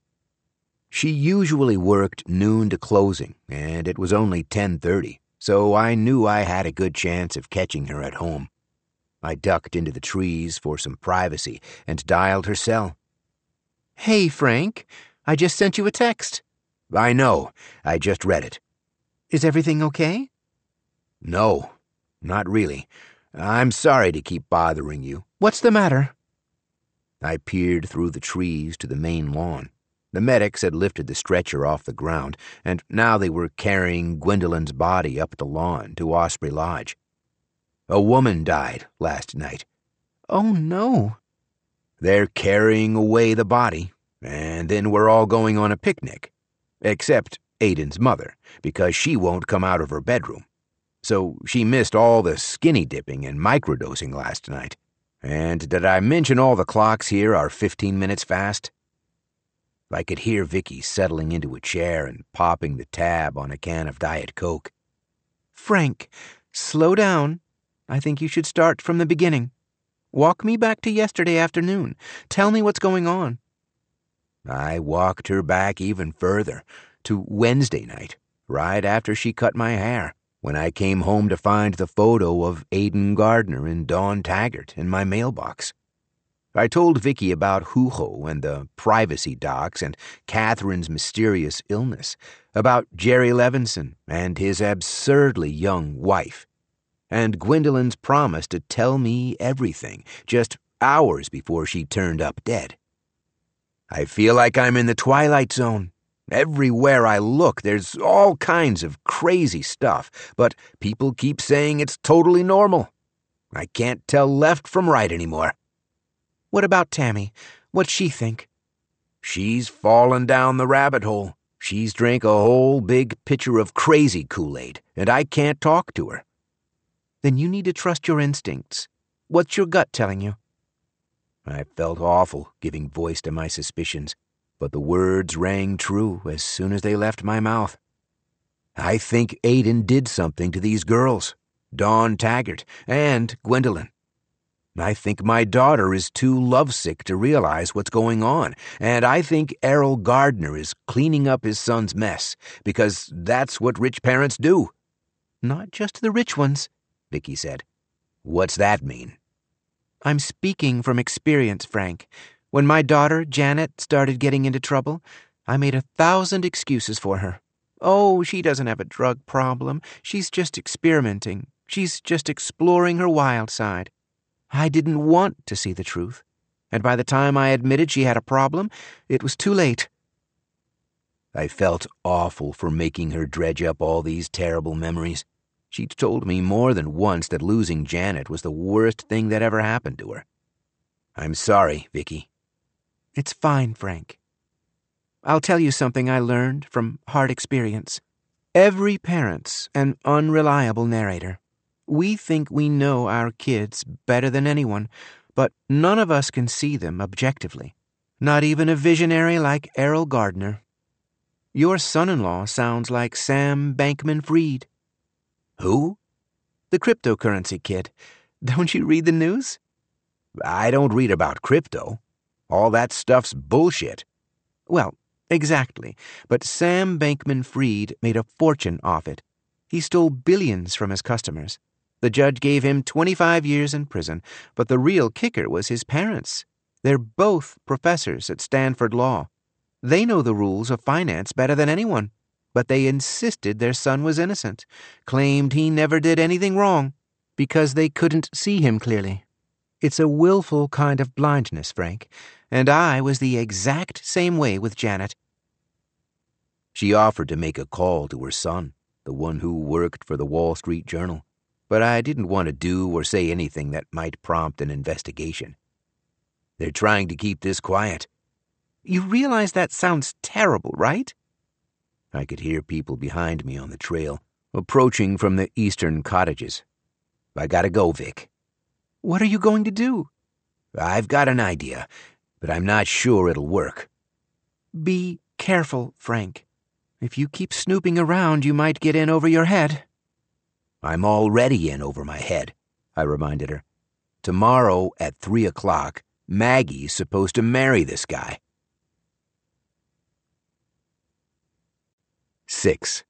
She usually worked noon to closing, and it was only ten thirty, so I knew I had a good chance of catching her at home. I ducked into the trees for some privacy and dialed her cell. "Hey, Frank, I just sent you a text." "I know. I just read it." "Is everything okay?" "No, not really. I'm sorry to keep bothering you." "What's the matter?" I peered through the trees to the main lawn. The medics had lifted the stretcher off the ground, and now they were carrying Gwendolyn's body up the lawn to Osprey Lodge. "A woman died last night." "Oh, no." "They're carrying away the body, and then we're all going on a picnic. Except Aiden's mother, because she won't come out of her bedroom. So she missed all the skinny dipping and microdosing last night. And did I mention all the clocks here are fifteen minutes fast?" I could hear Vicky settling into a chair and popping the tab on a can of Diet Coke. "Frank, slow down. I think you should start from the beginning. Walk me back to yesterday afternoon. Tell me what's going on." I walked her back even further, to Wednesday night, right after she cut my hair, when I came home to find the photo of Aiden Gardner and Dawn Taggart in my mailbox. I told Vicky about Hugo and the privacy docs and Catherine's mysterious illness, about Jerry Levinson and his absurdly young wife, and Gwendolyn's promise to tell me everything just hours before she turned up dead. I feel like I'm in the Twilight Zone. Everywhere I look, there's all kinds of crazy stuff, but people keep saying it's totally normal. I can't tell left from right anymore. What about Tammy? What'd she think? She's fallen down the rabbit hole. She's drank a whole big pitcher of crazy Kool-Aid, and I can't talk to her. Then you need to trust your instincts. What's your gut telling you? I felt awful giving voice to my suspicions, but the words rang true as soon as they left my mouth. I think Aiden did something to these girls, Dawn Taggart and Gwendolyn. I think my daughter is too lovesick to realize what's going on, and I think Errol Gardner is cleaning up his son's mess, because that's what rich parents do. Not just the rich ones, Vicky said. What's that mean? I'm speaking from experience, Frank. When my daughter, Janet, started getting into trouble, I made a thousand excuses for her. Oh, she doesn't have a drug problem. She's just experimenting. She's just exploring her wild side. I didn't want to see the truth, and by the time I admitted she had a problem, it was too late. I felt awful for making her dredge up all these terrible memories. She'd told me more than once that losing Janet was the worst thing that ever happened to her. I'm sorry, Vicky. It's fine, Frank. I'll tell you something I learned from hard experience. Every parent's an unreliable narrator. We think we know our kids better than anyone, but none of us can see them objectively. Not even a visionary like Errol Gardner. Your son-in-law sounds like Sam Bankman-Fried. Who? The cryptocurrency kid. Don't you read the news? I don't read about crypto. All that stuff's bullshit. Well, exactly. But Sam Bankman-Fried made a fortune off it. He stole billions from his customers. The judge gave him twenty-five years in prison, but the real kicker was his parents. They're both professors at Stanford Law. They know the rules of finance better than anyone, but they insisted their son was innocent, claimed he never did anything wrong, because they couldn't see him clearly. It's a willful kind of blindness, Frank, and I was the exact same way with Janet. She offered to make a call to her son, the one who worked for the Wall Street Journal, but I didn't want to do or say anything that might prompt an investigation. They're trying to keep this quiet. You realize that sounds terrible, right? I could hear people behind me on the trail, approaching from the eastern cottages. I gotta go, Vic. What are you going to do? I've got an idea, but I'm not sure it'll work. Be careful, Frank. If you keep snooping around, you might get in over your head. I'm already in over my head, I reminded her. Tomorrow at three o'clock, Maggie's supposed to marry this guy. Six.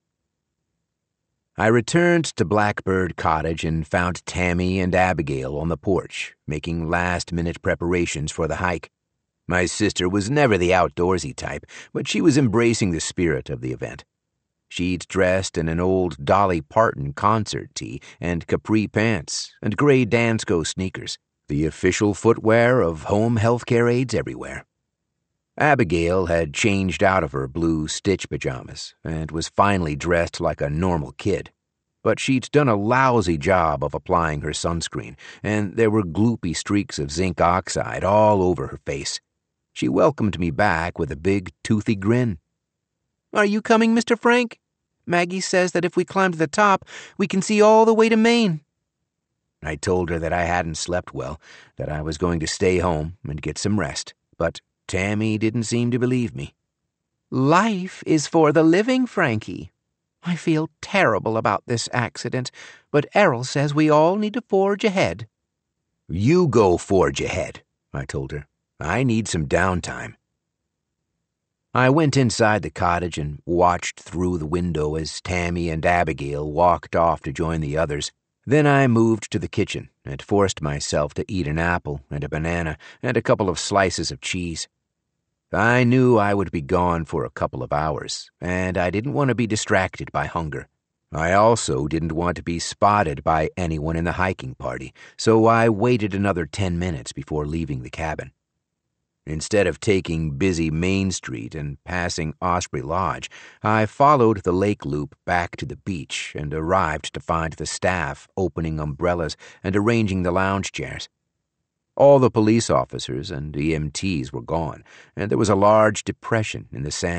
I returned to Blackbird Cottage and found Tammy and Abigail on the porch, making last-minute preparations for the hike. My sister was never the outdoorsy type, but she was embracing the spirit of the event. She'd dressed in an old Dolly Parton concert tee and capri pants and gray Dansko sneakers, the official footwear of home healthcare aides everywhere. Abigail had changed out of her blue stitch pajamas and was finally dressed like a normal kid. But she'd done a lousy job of applying her sunscreen, and there were gloopy streaks of zinc oxide all over her face. She welcomed me back with a big, toothy grin. Are you coming, Mister Frank? Maggie says that if we climb to the top, we can see all the way to Maine. I told her that I hadn't slept well, that I was going to stay home and get some rest, but Tammy didn't seem to believe me. Life is for the living, Frankie. I feel terrible about this accident, but Errol says we all need to forge ahead. You go forge ahead, I told her. I need some downtime. I went inside the cottage and watched through the window as Tammy and Abigail walked off to join the others. Then I moved to the kitchen and forced myself to eat an apple and a banana and a couple of slices of cheese. I knew I would be gone for a couple of hours, and I didn't want to be distracted by hunger. I also didn't want to be spotted by anyone in the hiking party, so I waited another ten minutes before leaving the cabin. Instead of taking busy Main Street and passing Osprey Lodge, I followed the lake loop back to the beach and arrived to find the staff opening umbrellas and arranging the lounge chairs. All the police officers and E M Ts were gone, and there was a large depression in the sand,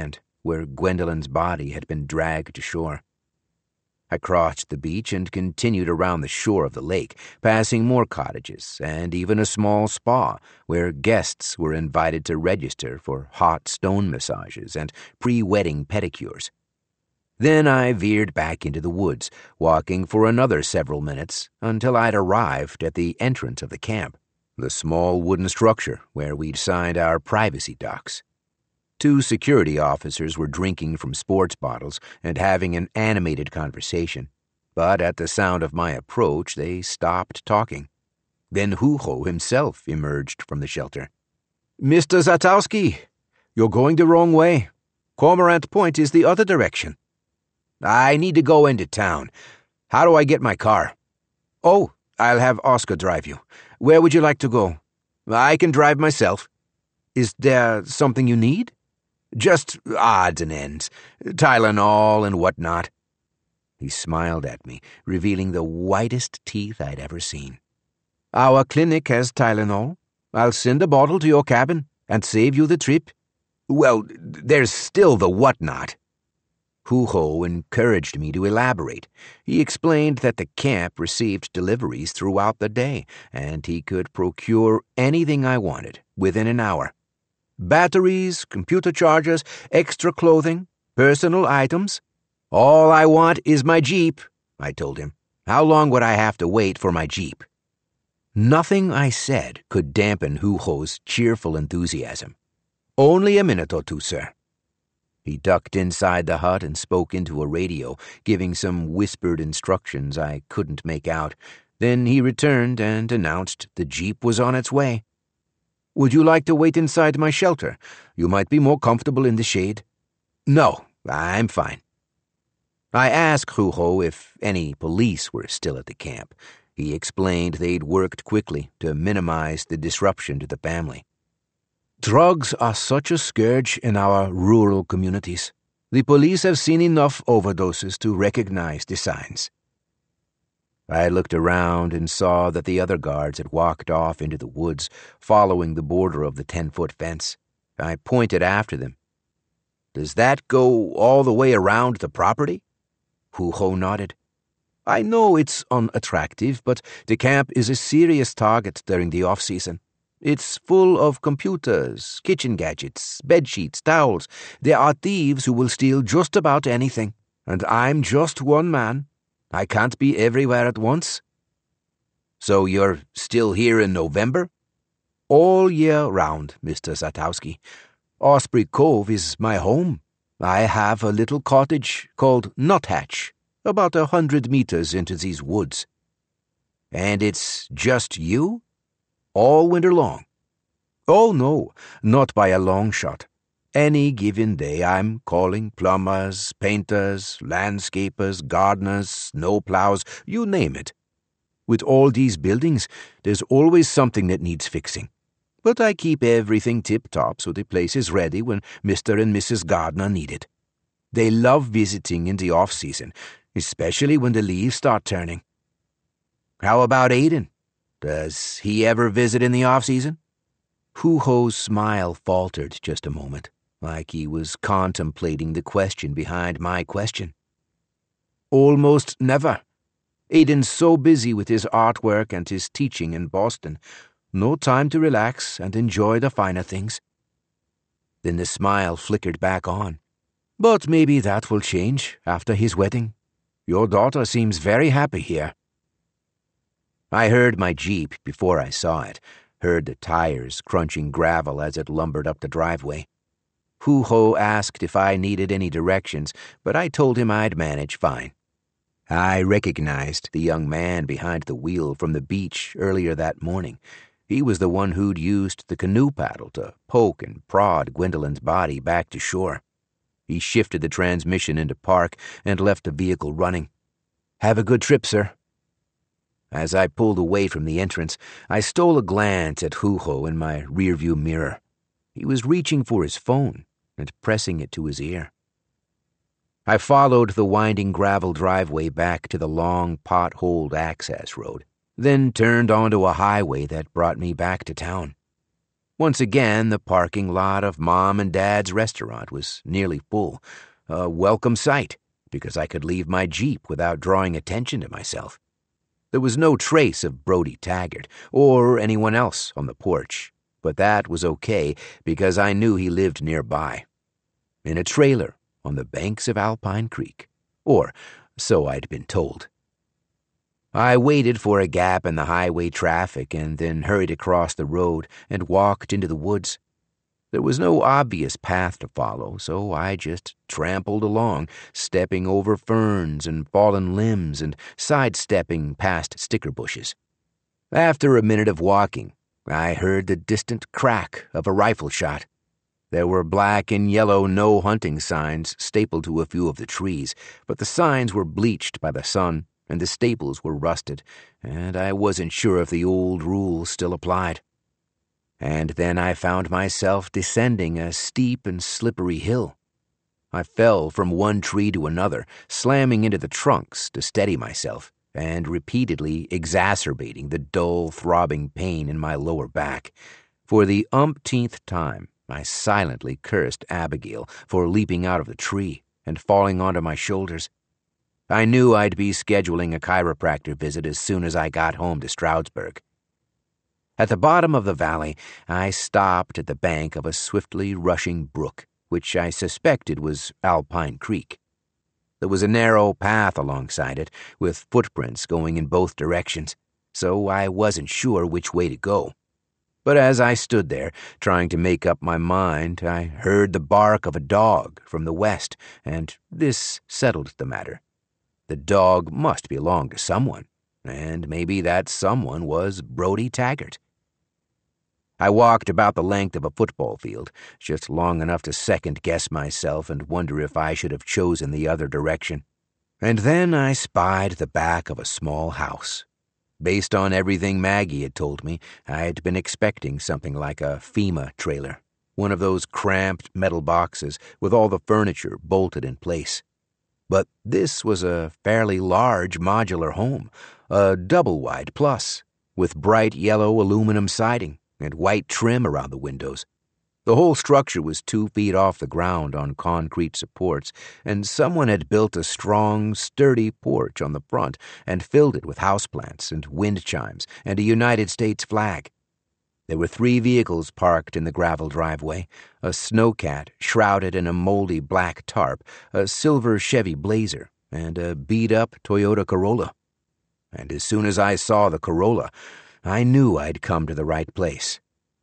where Gwendolyn's body had been dragged to shore. I crossed the beach and continued around the shore of the lake, passing more cottages and even a small spa where guests were invited to register for hot stone massages and pre-wedding pedicures. Then I veered back into the woods, walking for another several minutes until I'd arrived at the entrance of the camp, the small wooden structure where we'd signed our privacy docs. Two security officers were drinking from sports bottles and having an animated conversation, but at the sound of my approach, they stopped talking. Then Hoo-Ho himself emerged from the shelter. "Mister Zatowski, you're going the wrong way. Cormorant Point is the other direction." "I need to go into town. How do I get my car?" "Oh, I'll have Oscar drive you. Where would you like to go?" "I can drive myself." "Is there something you need?" "Just odds and ends. Tylenol and whatnot." He smiled at me, revealing the whitest teeth I'd ever seen. "Our clinic has Tylenol. I'll send a bottle to your cabin and save you the trip." "Well, there's still the whatnot." Hoo-Ho encouraged me to elaborate. He explained that the camp received deliveries throughout the day, and he could procure anything I wanted within an hour. Batteries, computer chargers, extra clothing, personal items. "All I want is my Jeep," I told him. "How long would I have to wait for my Jeep?" Nothing I said could dampen Hoo-Ho's cheerful enthusiasm. "Only a minute or two, sir." He ducked inside the hut and spoke into a radio, giving some whispered instructions I couldn't make out. Then he returned and announced the Jeep was on its way. "Would you like to wait inside my shelter? You might be more comfortable in the shade." "No, I'm fine." I asked Hoo-Ho if any police were still at the camp. He explained they'd worked quickly to minimize the disruption to the family. "Drugs are such a scourge in our rural communities. The police have seen enough overdoses to recognize the signs." I looked around and saw that the other guards had walked off into the woods, following the border of the ten-foot fence. I pointed after them. "Does that go all the way around the property?" Hoo-Ho nodded. "I know it's unattractive, but the camp is a serious target during the off-season. It's full of computers, kitchen gadgets, bedsheets, towels. There are thieves who will steal just about anything, and I'm just one man. I can't be everywhere at once." "So you're still here in November?" "All year round, Mister Zatowski. Osprey Cove is my home. I have a little cottage called Nuthatch, about a hundred meters into these woods." "And it's just you? All winter long?" "Oh, no, not by a long shot. Any given day I'm calling plumbers, painters, landscapers, gardeners, snowplows, you name it. With all these buildings, there's always something that needs fixing. But I keep everything tip-top so the place is ready when Mister and Missus Gardner need it. They love visiting in the off-season, especially when the leaves start turning." "How about Aiden? Does he ever visit in the off-season?" Hoo-Ho's smile faltered just a moment, like he was contemplating the question behind my question. "Almost never. Aiden's so busy with his artwork and his teaching in Boston. No time to relax and enjoy the finer things." Then the smile flickered back on. "But maybe that will change after his wedding. Your daughter seems very happy here." I heard my Jeep before I saw it, heard the tires crunching gravel as it lumbered up the driveway. Hoo-Ho asked if I needed any directions, but I told him I'd manage fine. I recognized the young man behind the wheel from the beach earlier that morning. He was the one who'd used the canoe paddle to poke and prod Gwendolyn's body back to shore. He shifted the transmission into park and left the vehicle running. "Have a good trip, sir." As I pulled away from the entrance, I stole a glance at Hoo-Ho in my rearview mirror. He was reaching for his phone and pressing it to his ear. I followed the winding gravel driveway back to the long, potholed access road, then turned onto a highway that brought me back to town. Once again, the parking lot of Mom and Dad's restaurant was nearly full, a welcome sight, because I could leave my Jeep without drawing attention to myself. There was no trace of Brody Taggart or anyone else on the porch, but that was okay because I knew he lived nearby, in a trailer on the banks of Alpine Creek, or so I'd been told. I waited for a gap in the highway traffic and then hurried across the road and walked into the woods. There was no obvious path to follow, so I just trampled along, stepping over ferns and fallen limbs and sidestepping past sticker bushes. After a minute of walking, I heard the distant crack of a rifle shot. There were black and yellow no hunting signs stapled to a few of the trees, but the signs were bleached by the sun, and the staples were rusted, and I wasn't sure if the old rules still applied. And then I found myself descending a steep and slippery hill. I fell from one tree to another, slamming into the trunks to steady myself, and repeatedly exacerbating the dull, throbbing pain in my lower back. For the umpteenth time, I silently cursed Abigail for leaping out of the tree and falling onto my shoulders. I knew I'd be scheduling a chiropractor visit as soon as I got home to Stroudsburg. At the bottom of the valley, I stopped at the bank of a swiftly rushing brook, which I suspected was Alpine Creek. There was a narrow path alongside it, with footprints going in both directions, so I wasn't sure which way to go. But as I stood there, trying to make up my mind, I heard the bark of a dog from the west, and this settled the matter. The dog must belong to someone, and maybe that someone was Brody Taggart. I walked about the length of a football field, just long enough to second-guess myself and wonder if I should have chosen the other direction. And then I spied the back of a small house. Based on everything Maggie had told me, I had been expecting something like a FEMA trailer, one of those cramped metal boxes with all the furniture bolted in place. But this was a fairly large modular home, a double-wide plus, with bright yellow aluminum siding and white trim around the windows. The whole structure was two feet off the ground on concrete supports, and someone had built a strong, sturdy porch on the front and filled it with houseplants and wind chimes and a United States flag. There were three vehicles parked in the gravel driveway, a snowcat shrouded in a moldy black tarp, a silver Chevy Blazer, and a beat-up Toyota Corolla. And as soon as I saw the Corolla, I knew I'd come to the right place.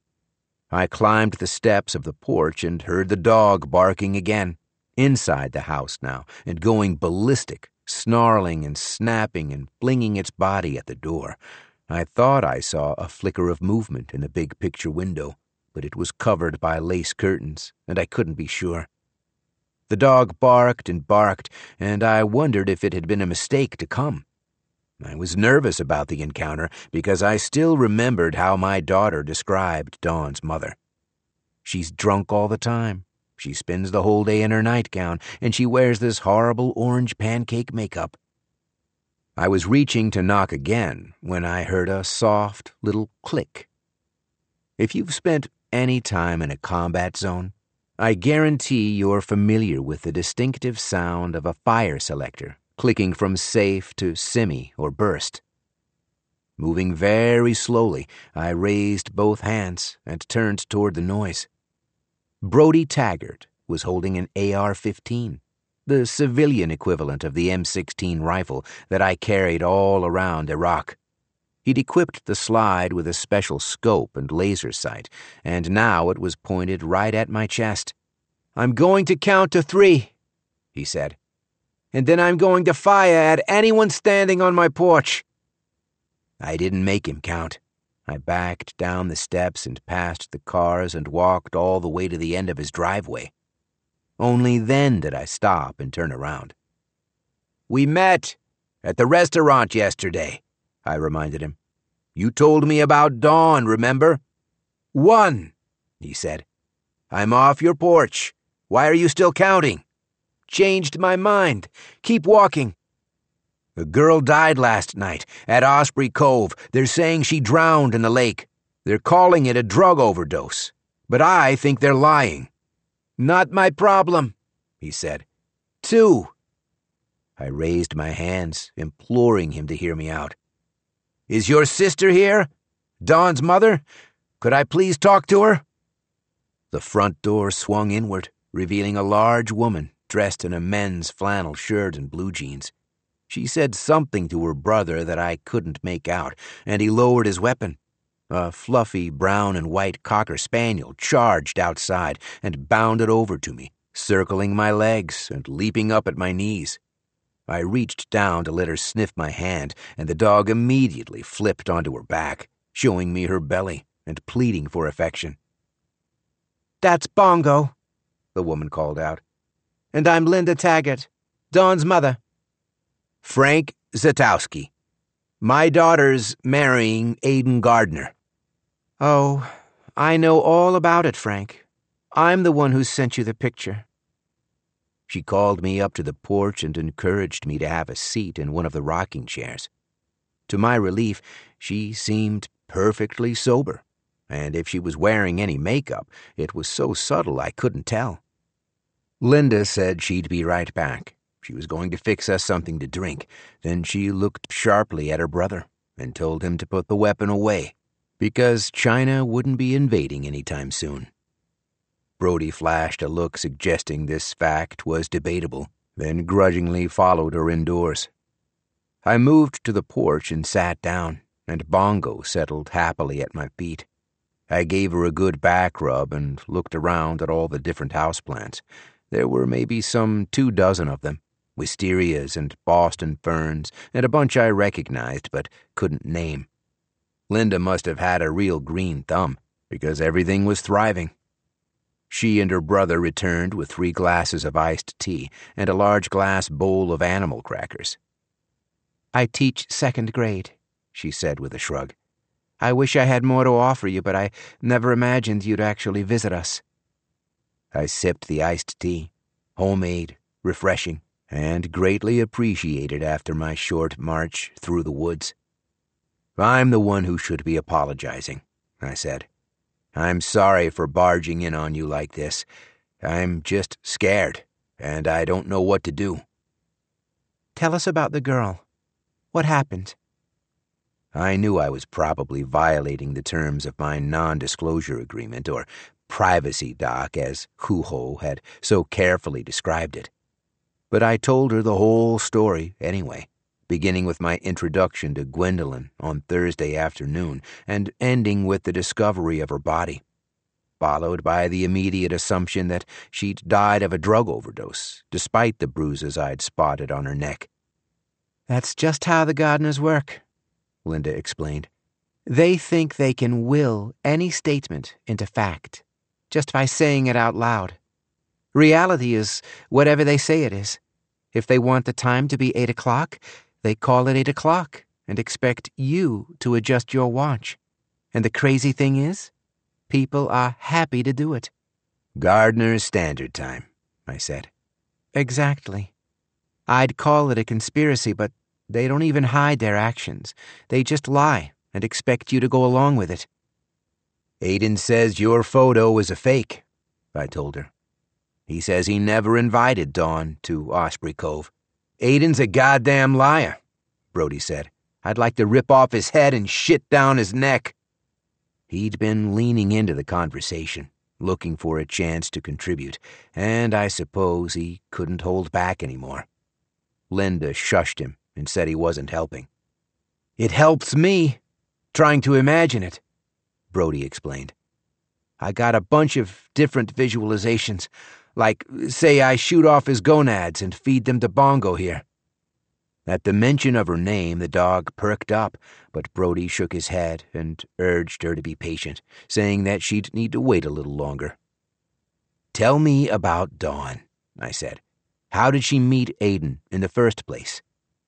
I climbed the steps of the porch and heard the dog barking again, inside the house now, and going ballistic, snarling and snapping and flinging its body at the door. I thought I saw a flicker of movement in the big picture window, but it was covered by lace curtains, and I couldn't be sure. The dog barked and barked, and I wondered if it had been a mistake to come. I was nervous about the encounter because I still remembered how my daughter described Dawn's mother. She's drunk all the time. She spends the whole day in her nightgown, and she wears this horrible orange pancake makeup. I was reaching to knock again when I heard a soft little click. If you've spent any time in a combat zone, I guarantee you're familiar with the distinctive sound of a fire selector clicking from safe to semi or burst. Moving very slowly, I raised both hands and turned toward the noise. Brody Taggart was holding an A R fifteen, the civilian equivalent of the M sixteen rifle that I carried all around Iraq. He'd equipped the slide with a special scope and laser sight, and now it was pointed right at my chest. "I'm going to count to three," he said. "And then I'm going to fire at anyone standing on my porch." I didn't make him count. I backed down the steps and past the cars and walked all the way to the end of his driveway. Only then did I stop and turn around. "We met at the restaurant yesterday," I reminded him. "You told me about Dawn, remember?" "One," he said. "I'm off your porch. Why are you still counting?" "Changed my mind. Keep walking." "A girl died last night at Osprey Cove. They're saying she drowned in the lake." They're calling it a drug overdose, but I think they're lying. Not my problem, he said. Two. I raised my hands, imploring him to hear me out. Is your sister here? Dawn's mother? Could I please talk to her? The front door swung inward, revealing a large woman dressed in a men's flannel shirt and blue jeans. She said something to her brother that I couldn't make out, and he lowered his weapon. A fluffy brown and white cocker spaniel charged outside and bounded over to me, circling my legs and leaping up at my knees. I reached down to let her sniff my hand, and the dog immediately flipped onto her back, showing me her belly and pleading for affection. That's Bongo, the woman called out. And I'm Linda Taggart, Dawn's mother. Frank Zatowski. My daughter's marrying Aiden Gardner. Oh, I know all about it, Frank. I'm the one who sent you the picture. She called me up to the porch and encouraged me to have a seat in one of the rocking chairs. To my relief, she seemed perfectly sober, and if she was wearing any makeup, it was so subtle I couldn't tell. Linda said she'd be right back. She was going to fix us something to drink. Then she looked sharply at her brother and told him to put the weapon away, because China wouldn't be invading any time soon. Brody flashed a look suggesting this fact was debatable, then grudgingly followed her indoors. I moved to the porch and sat down, and Bongo settled happily at my feet. I gave her a good back rub and looked around at all the different houseplants. There were maybe some two dozen of them, wisterias and Boston ferns, and a bunch I recognized but couldn't name. Linda must have had a real green thumb, because everything was thriving. She and her brother returned with three glasses of iced tea and a large glass bowl of animal crackers. I teach second grade, she said with a shrug. I wish I had more to offer you, but I never imagined you'd actually visit us. I sipped the iced tea, homemade, refreshing, and greatly appreciated after my short march through the woods. I'm the one who should be apologizing, I said. I'm sorry for barging in on you like this. I'm just scared, and I don't know what to do. Tell us about the girl. What happened? I knew I was probably violating the terms of my non-disclosure agreement, or privacy doc, as Hoo-Ho had so carefully described it. But I told her the whole story anyway, beginning with my introduction to Gwendolyn on Thursday afternoon and ending with the discovery of her body, followed by the immediate assumption that she'd died of a drug overdose, despite the bruises I'd spotted on her neck. That's just how the Gardners work, Linda explained. They think they can will any statement into fact, just by saying it out loud. Reality is whatever they say it is. If they want the time to be eight o'clock, they call it eight o'clock and expect you to adjust your watch. And the crazy thing is, people are happy to do it. Gardner's Standard Time, I said. Exactly. I'd call it a conspiracy, but they don't even hide their actions. They just lie and expect you to go along with it. Aiden says your photo is a fake, I told her. He says he never invited Dawn to Osprey Cove. Aiden's a goddamn liar, Brody said. I'd like to rip off his head and shit down his neck. He'd been leaning into the conversation, looking for a chance to contribute, and I suppose he couldn't hold back anymore. Linda shushed him and said he wasn't helping. It helps me, trying to imagine it, Brody explained. I got a bunch of different visualizations, like, say I shoot off his gonads and feed them to Bongo here. At the mention of her name, the dog perked up, but Brody shook his head and urged her to be patient, saying that she'd need to wait a little longer. Tell me about Dawn, I said. How did she meet Aiden in the first place?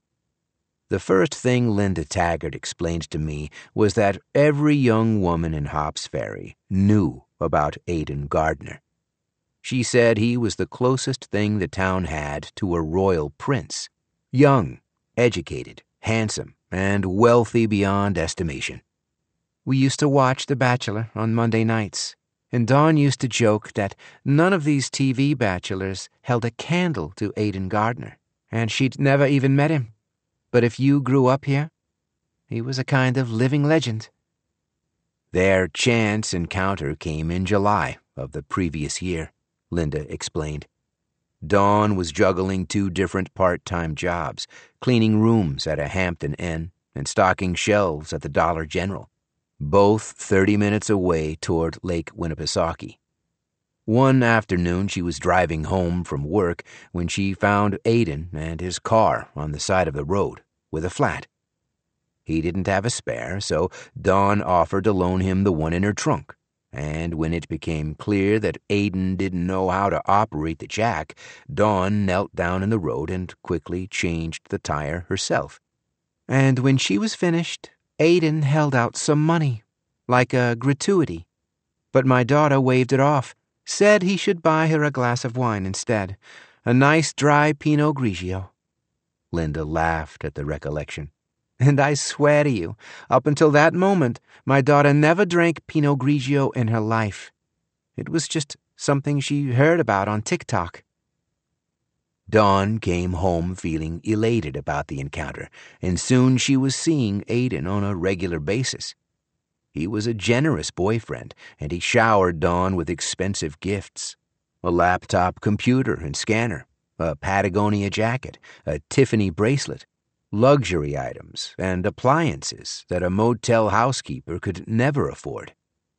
The first thing Linda Taggart explained to me was that every young woman in Hops Ferry knew about Aiden Gardner. She said he was the closest thing the town had to a royal prince, young, educated, handsome, and wealthy beyond estimation. We used to watch The Bachelor on Monday nights, and Dawn used to joke that none of these T V bachelors held a candle to Aidan Gardner, and she'd never even met him. But if you grew up here, he was a kind of living legend. Their chance encounter came in July of the previous year, Linda explained. Dawn was juggling two different part-time jobs, cleaning rooms at a Hampton Inn and stocking shelves at the Dollar General, both thirty minutes away toward Lake Winnipesaukee. One afternoon she was driving home from work when she found Aidan and his car on the side of the road with a flat. He didn't have a spare, so Dawn offered to loan him the one in her trunk. And when it became clear that Aidan didn't know how to operate the jack, Dawn knelt down in the road and quickly changed the tire herself. And when she was finished, Aidan held out some money, like a gratuity. But my daughter waved it off, said he should buy her a glass of wine instead, a nice dry Pinot Grigio. Linda laughed at the recollection. And I swear to you, up until that moment, my daughter never drank Pinot Grigio in her life. It was just something she heard about on TikTok. Dawn came home feeling elated about the encounter, and soon she was seeing Aidan on a regular basis. He was a generous boyfriend, and he showered Dawn with expensive gifts. A laptop computer and scanner, a Patagonia jacket, a Tiffany bracelet, luxury items and appliances that a motel housekeeper could never afford.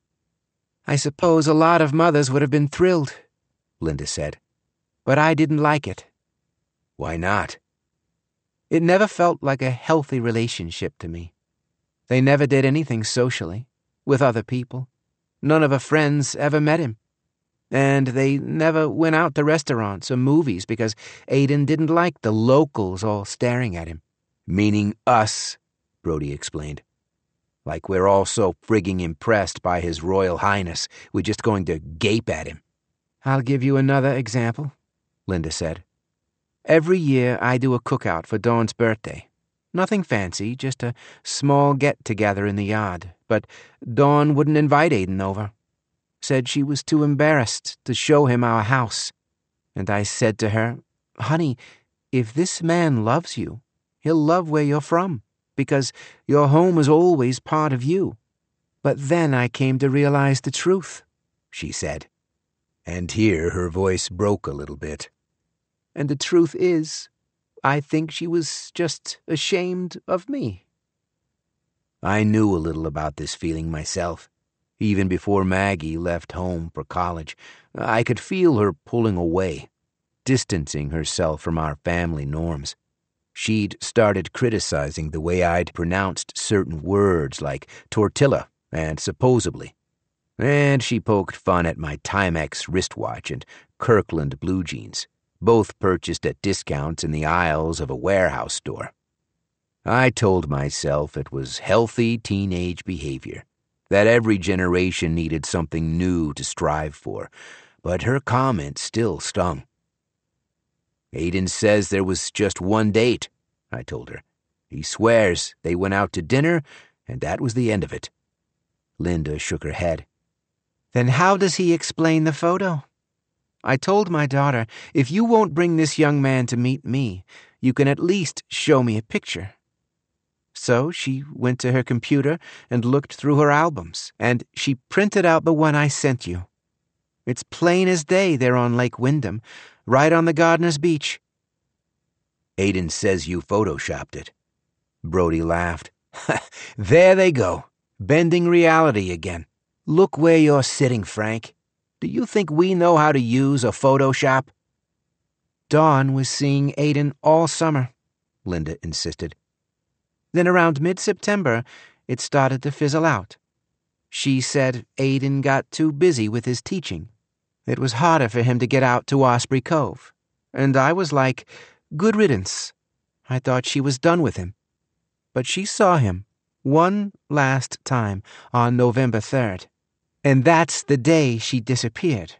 I suppose a lot of mothers would have been thrilled, Linda said, but I didn't like it. Why not? It never felt like a healthy relationship to me. They never did anything socially, with other people. None of her friends ever met him. And they never went out to restaurants or movies because Aidan didn't like the locals all staring at him. Meaning us, Brody explained. Like we're all so frigging impressed by His Royal Highness, we're just going to gape at him. I'll give you another example, Linda said. Every year I do a cookout for Dawn's birthday. Nothing fancy, just a small get-together in the yard. But Dawn wouldn't invite Aidan over. Said she was too embarrassed to show him our house. And I said to her, honey, if this man loves you, he'll love where you're from, because your home is always part of you. But then I came to realize the truth, she said. And here her voice broke a little bit. And the truth is, I think she was just ashamed of me. I knew a little about this feeling myself. Even before Maggie left home for college, I could feel her pulling away, distancing herself from our family norms. She'd started criticizing the way I'd pronounced certain words like tortilla and supposedly. And she poked fun at my Timex wristwatch and Kirkland blue jeans, both purchased at discounts in the aisles of a warehouse store. I told myself it was healthy teenage behavior, that every generation needed something new to strive for, but her comment still stung. Aidan says there was just one date, I told her. He swears they went out to dinner, and that was the end of it. Linda shook her head. Then how does he explain the photo? I told my daughter, if you won't bring this young man to meet me, you can at least show me a picture. So she went to her computer and looked through her albums, and she printed out the one I sent you. It's plain as day there on Lake Wyndham, right on the Gardeners Beach. Aidan says you photoshopped it. Brody laughed. There they go, bending reality again. Look where you're sitting, Frank. Do you think we know how to use a Photoshop? Dawn was seeing Aidan all summer, Linda insisted. Then around mid-September, it started to fizzle out. She said Aidan got too busy with his teaching. It was harder for him to get out to Osprey Cove. And I was like, good riddance. I thought she was done with him. But she saw him one last time on November third. And that's the day she disappeared.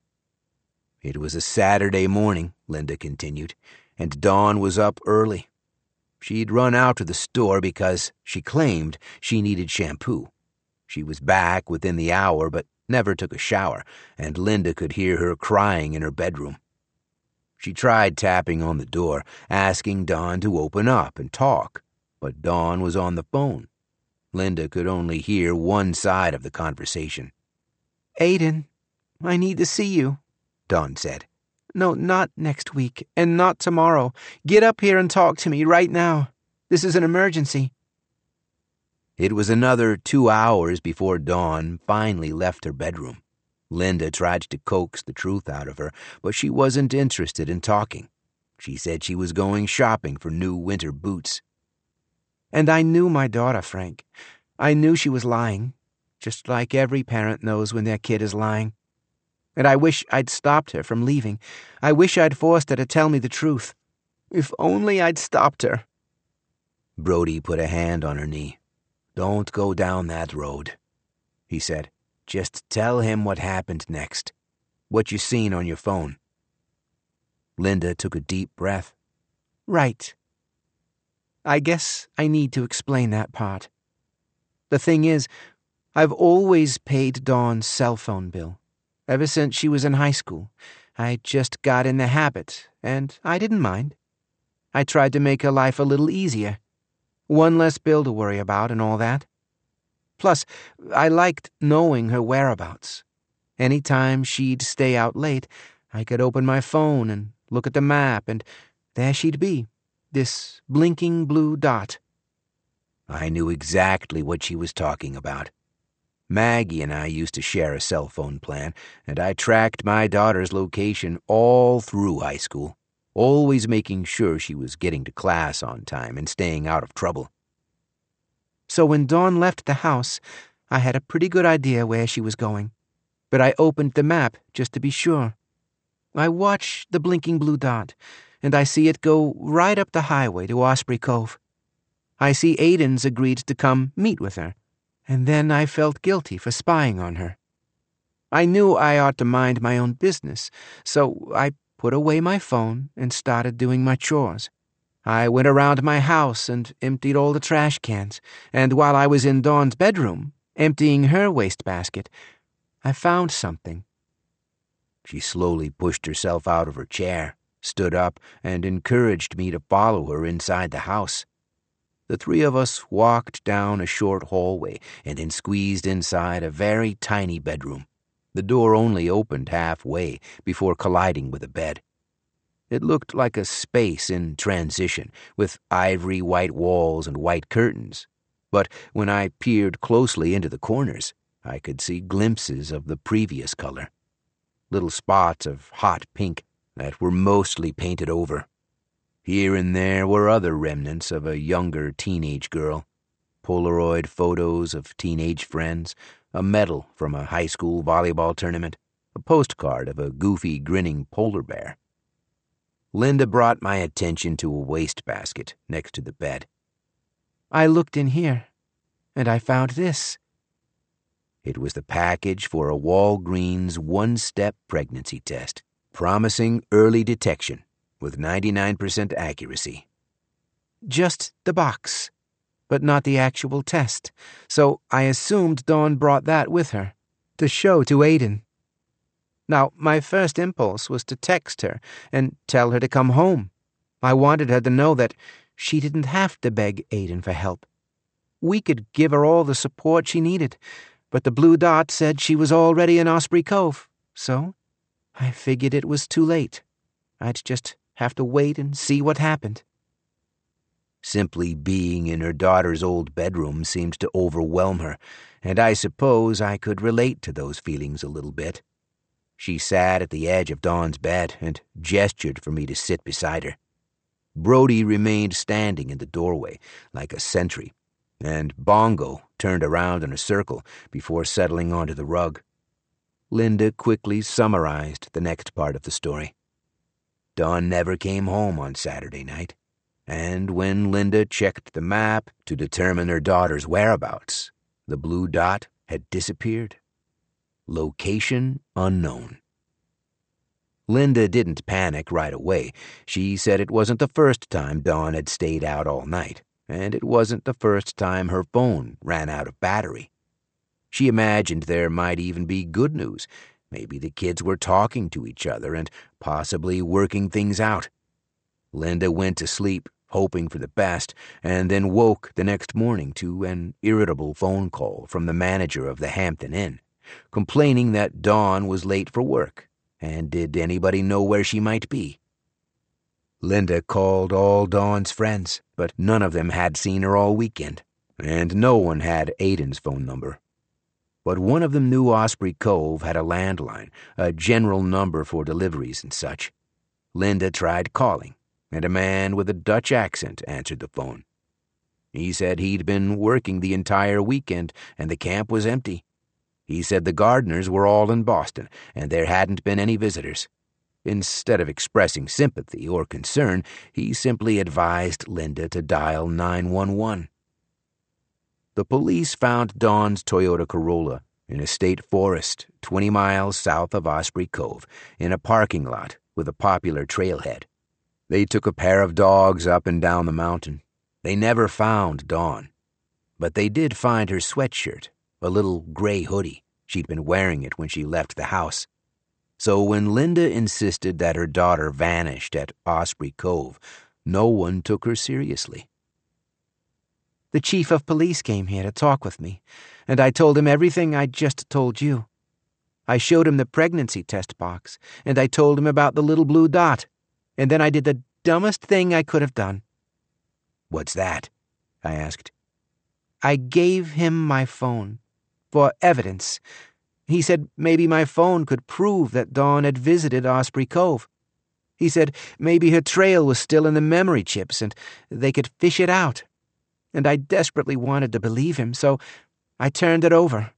It was a Saturday morning, Linda continued, and Dawn was up early. She'd run out to the store because, she claimed, she needed shampoo. She was back within the hour, but never took a shower, and Linda could hear her crying in her bedroom. She tried tapping on the door, asking Dawn to open up and talk, but Dawn was on the phone. Linda could only hear one side of the conversation. "Aiden, I need to see you," Dawn said. "No, not next week, and not tomorrow. Get up here and talk to me right now. This is an emergency." It was another two hours before Dawn finally left her bedroom. Linda tried to coax the truth out of her, but she wasn't interested in talking. She said she was going shopping for new winter boots. And I knew my daughter, Frank. I knew she was lying, just like every parent knows when their kid is lying. And I wish I'd stopped her from leaving. I wish I'd forced her to tell me the truth. If only I'd stopped her. Brody put a hand on her knee. "Don't go down that road," he said. "Just tell him what happened next. What you seen on your phone." Linda took a deep breath. Right. I guess I need to explain that part. The thing is, I've always paid Dawn's cell phone bill. Ever since she was in high school. I just got in the habit, and I didn't mind. I tried to make her life a little easier. One less bill to worry about and all that. Plus, I liked knowing her whereabouts. Any time she'd stay out late, I could open my phone and look at the map, and there she'd be, this blinking blue dot. I knew exactly what she was talking about. Maggie and I used to share a cell phone plan, and I tracked my daughter's location all through high school, always making sure she was getting to class on time and staying out of trouble. So when Dawn left the house, I had a pretty good idea where she was going, but I opened the map just to be sure. I watch the blinking blue dot, and I see it go right up the highway to Osprey Cove. I see Aiden's agreed to come meet with her, and then I felt guilty for spying on her. I knew I ought to mind my own business, so I put away my phone and started doing my chores. I went around my house and emptied all the trash cans, and while I was in Dawn's bedroom, emptying her wastebasket, I found something. She slowly pushed herself out of her chair, stood up, and encouraged me to follow her inside the house. The three of us walked down a short hallway and then squeezed inside a very tiny bedroom. The door only opened halfway before colliding with a bed. It looked like a space in transition, with ivory white walls and white curtains. But when I peered closely into the corners, I could see glimpses of the previous color. Little spots of hot pink that were mostly painted over. Here and there were other remnants of a younger teenage girl. Polaroid photos of teenage friends, a medal from a high school volleyball tournament, a postcard of a goofy, grinning polar bear. Linda brought my attention to a wastebasket next to the bed. I looked in here, and I found this. It was the package for a Walgreens one-step pregnancy test, promising early detection with ninety-nine percent accuracy. Just the box, but not the actual test, so I assumed Dawn brought that with her, to show to Aiden. Now, my first impulse was to text her and tell her to come home. I wanted her to know that she didn't have to beg Aiden for help. We could give her all the support she needed, but the blue dot said she was already in Osprey Cove, so I figured it was too late. I'd just have to wait and see what happened. Simply being in her daughter's old bedroom seemed to overwhelm her, and I suppose I could relate to those feelings a little bit. She sat at the edge of Dawn's bed and gestured for me to sit beside her. Brody remained standing in the doorway like a sentry, and Bongo turned around in a circle before settling onto the rug. Linda quickly summarized the next part of the story. Dawn never came home on Saturday night, and when Linda checked the map to determine her daughter's whereabouts, the blue dot had disappeared. Location unknown. Linda didn't panic right away. She said it wasn't the first time Dawn had stayed out all night, and it wasn't the first time her phone ran out of battery. She imagined there might even be good news. Maybe the kids were talking to each other and possibly working things out. Linda went to sleep, hoping for the best, and then woke the next morning to an irritable phone call from the manager of the Hampton Inn, complaining that Dawn was late for work, and did anybody know where she might be. Linda called all Dawn's friends, but none of them had seen her all weekend, and no one had Aiden's phone number. But one of them knew Osprey Cove had a landline, a general number for deliveries and such. Linda tried calling, and a man with a Dutch accent answered the phone. He said he'd been working the entire weekend and the camp was empty. He said the gardeners were all in Boston and there hadn't been any visitors. Instead of expressing sympathy or concern, he simply advised Linda to dial nine one one. The police found Dawn's Toyota Corolla in a state forest twenty miles south of Osprey Cove in a parking lot with a popular trailhead. They took a pair of dogs up and down the mountain. They never found Dawn, but they did find her sweatshirt, a little gray hoodie. She'd been wearing it when she left the house. So when Linda insisted that her daughter vanished at Osprey Cove, no one took her seriously. The chief of police came here to talk with me, and I told him everything I just told you. I showed him the pregnancy test box, and I told him about the little blue dot, and then I did the dumbest thing I could have done. "What's that?" I asked. I gave him my phone, for evidence. He said maybe my phone could prove that Dawn had visited Osprey Cove. He said maybe her trail was still in the memory chips and they could fish it out. And I desperately wanted to believe him, so I turned it over.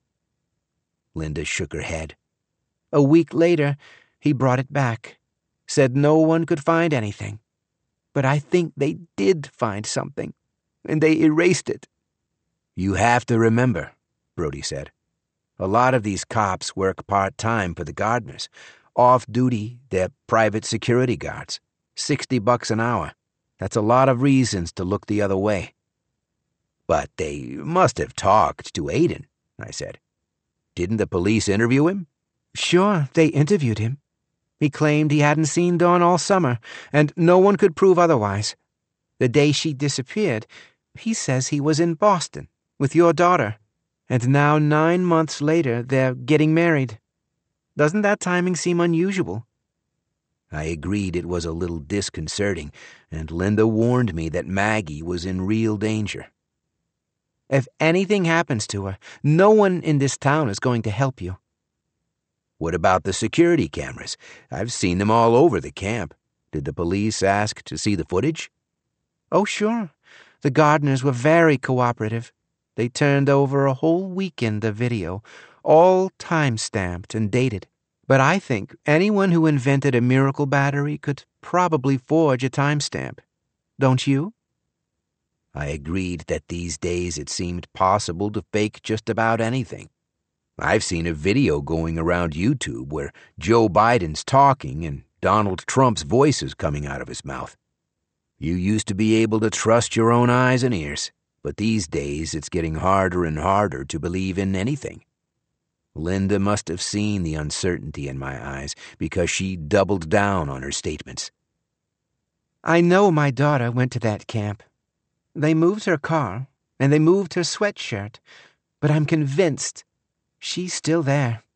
Linda shook her head. A week later, he brought it back, said no one could find anything. But I think they did find something, and they erased it. "You have to remember," Brody said. "A lot of these cops work part-time for the gardeners. Off-duty, they're private security guards. Sixty bucks an hour. That's a lot of reasons to look the other way." "But they must have talked to Aiden," I said. "Didn't the police interview him?" Sure, they interviewed him. He claimed he hadn't seen Dawn all summer, and no one could prove otherwise. The day she disappeared, he says he was in Boston with your daughter, and now nine months later they're getting married. Doesn't that timing seem unusual? I agreed it was a little disconcerting, and Linda warned me that Maggie was in real danger. If anything happens to her, no one in this town is going to help you. What about the security cameras? I've seen them all over the camp. Did the police ask to see the footage? Oh, sure. The gardeners were very cooperative. They turned over a whole weekend of video, all time-stamped and dated. But I think anyone who invented a miracle battery could probably forge a timestamp. Don't you? I agreed that these days it seemed possible to fake just about anything. I've seen a video going around YouTube where Joe Biden's talking and Donald Trump's voice is coming out of his mouth. You used to be able to trust your own eyes and ears, but these days it's getting harder and harder to believe in anything. Linda must have seen the uncertainty in my eyes because she doubled down on her statements. I know my daughter went to that camp. They moved her car, and they moved her sweatshirt, but I'm convinced she's still there.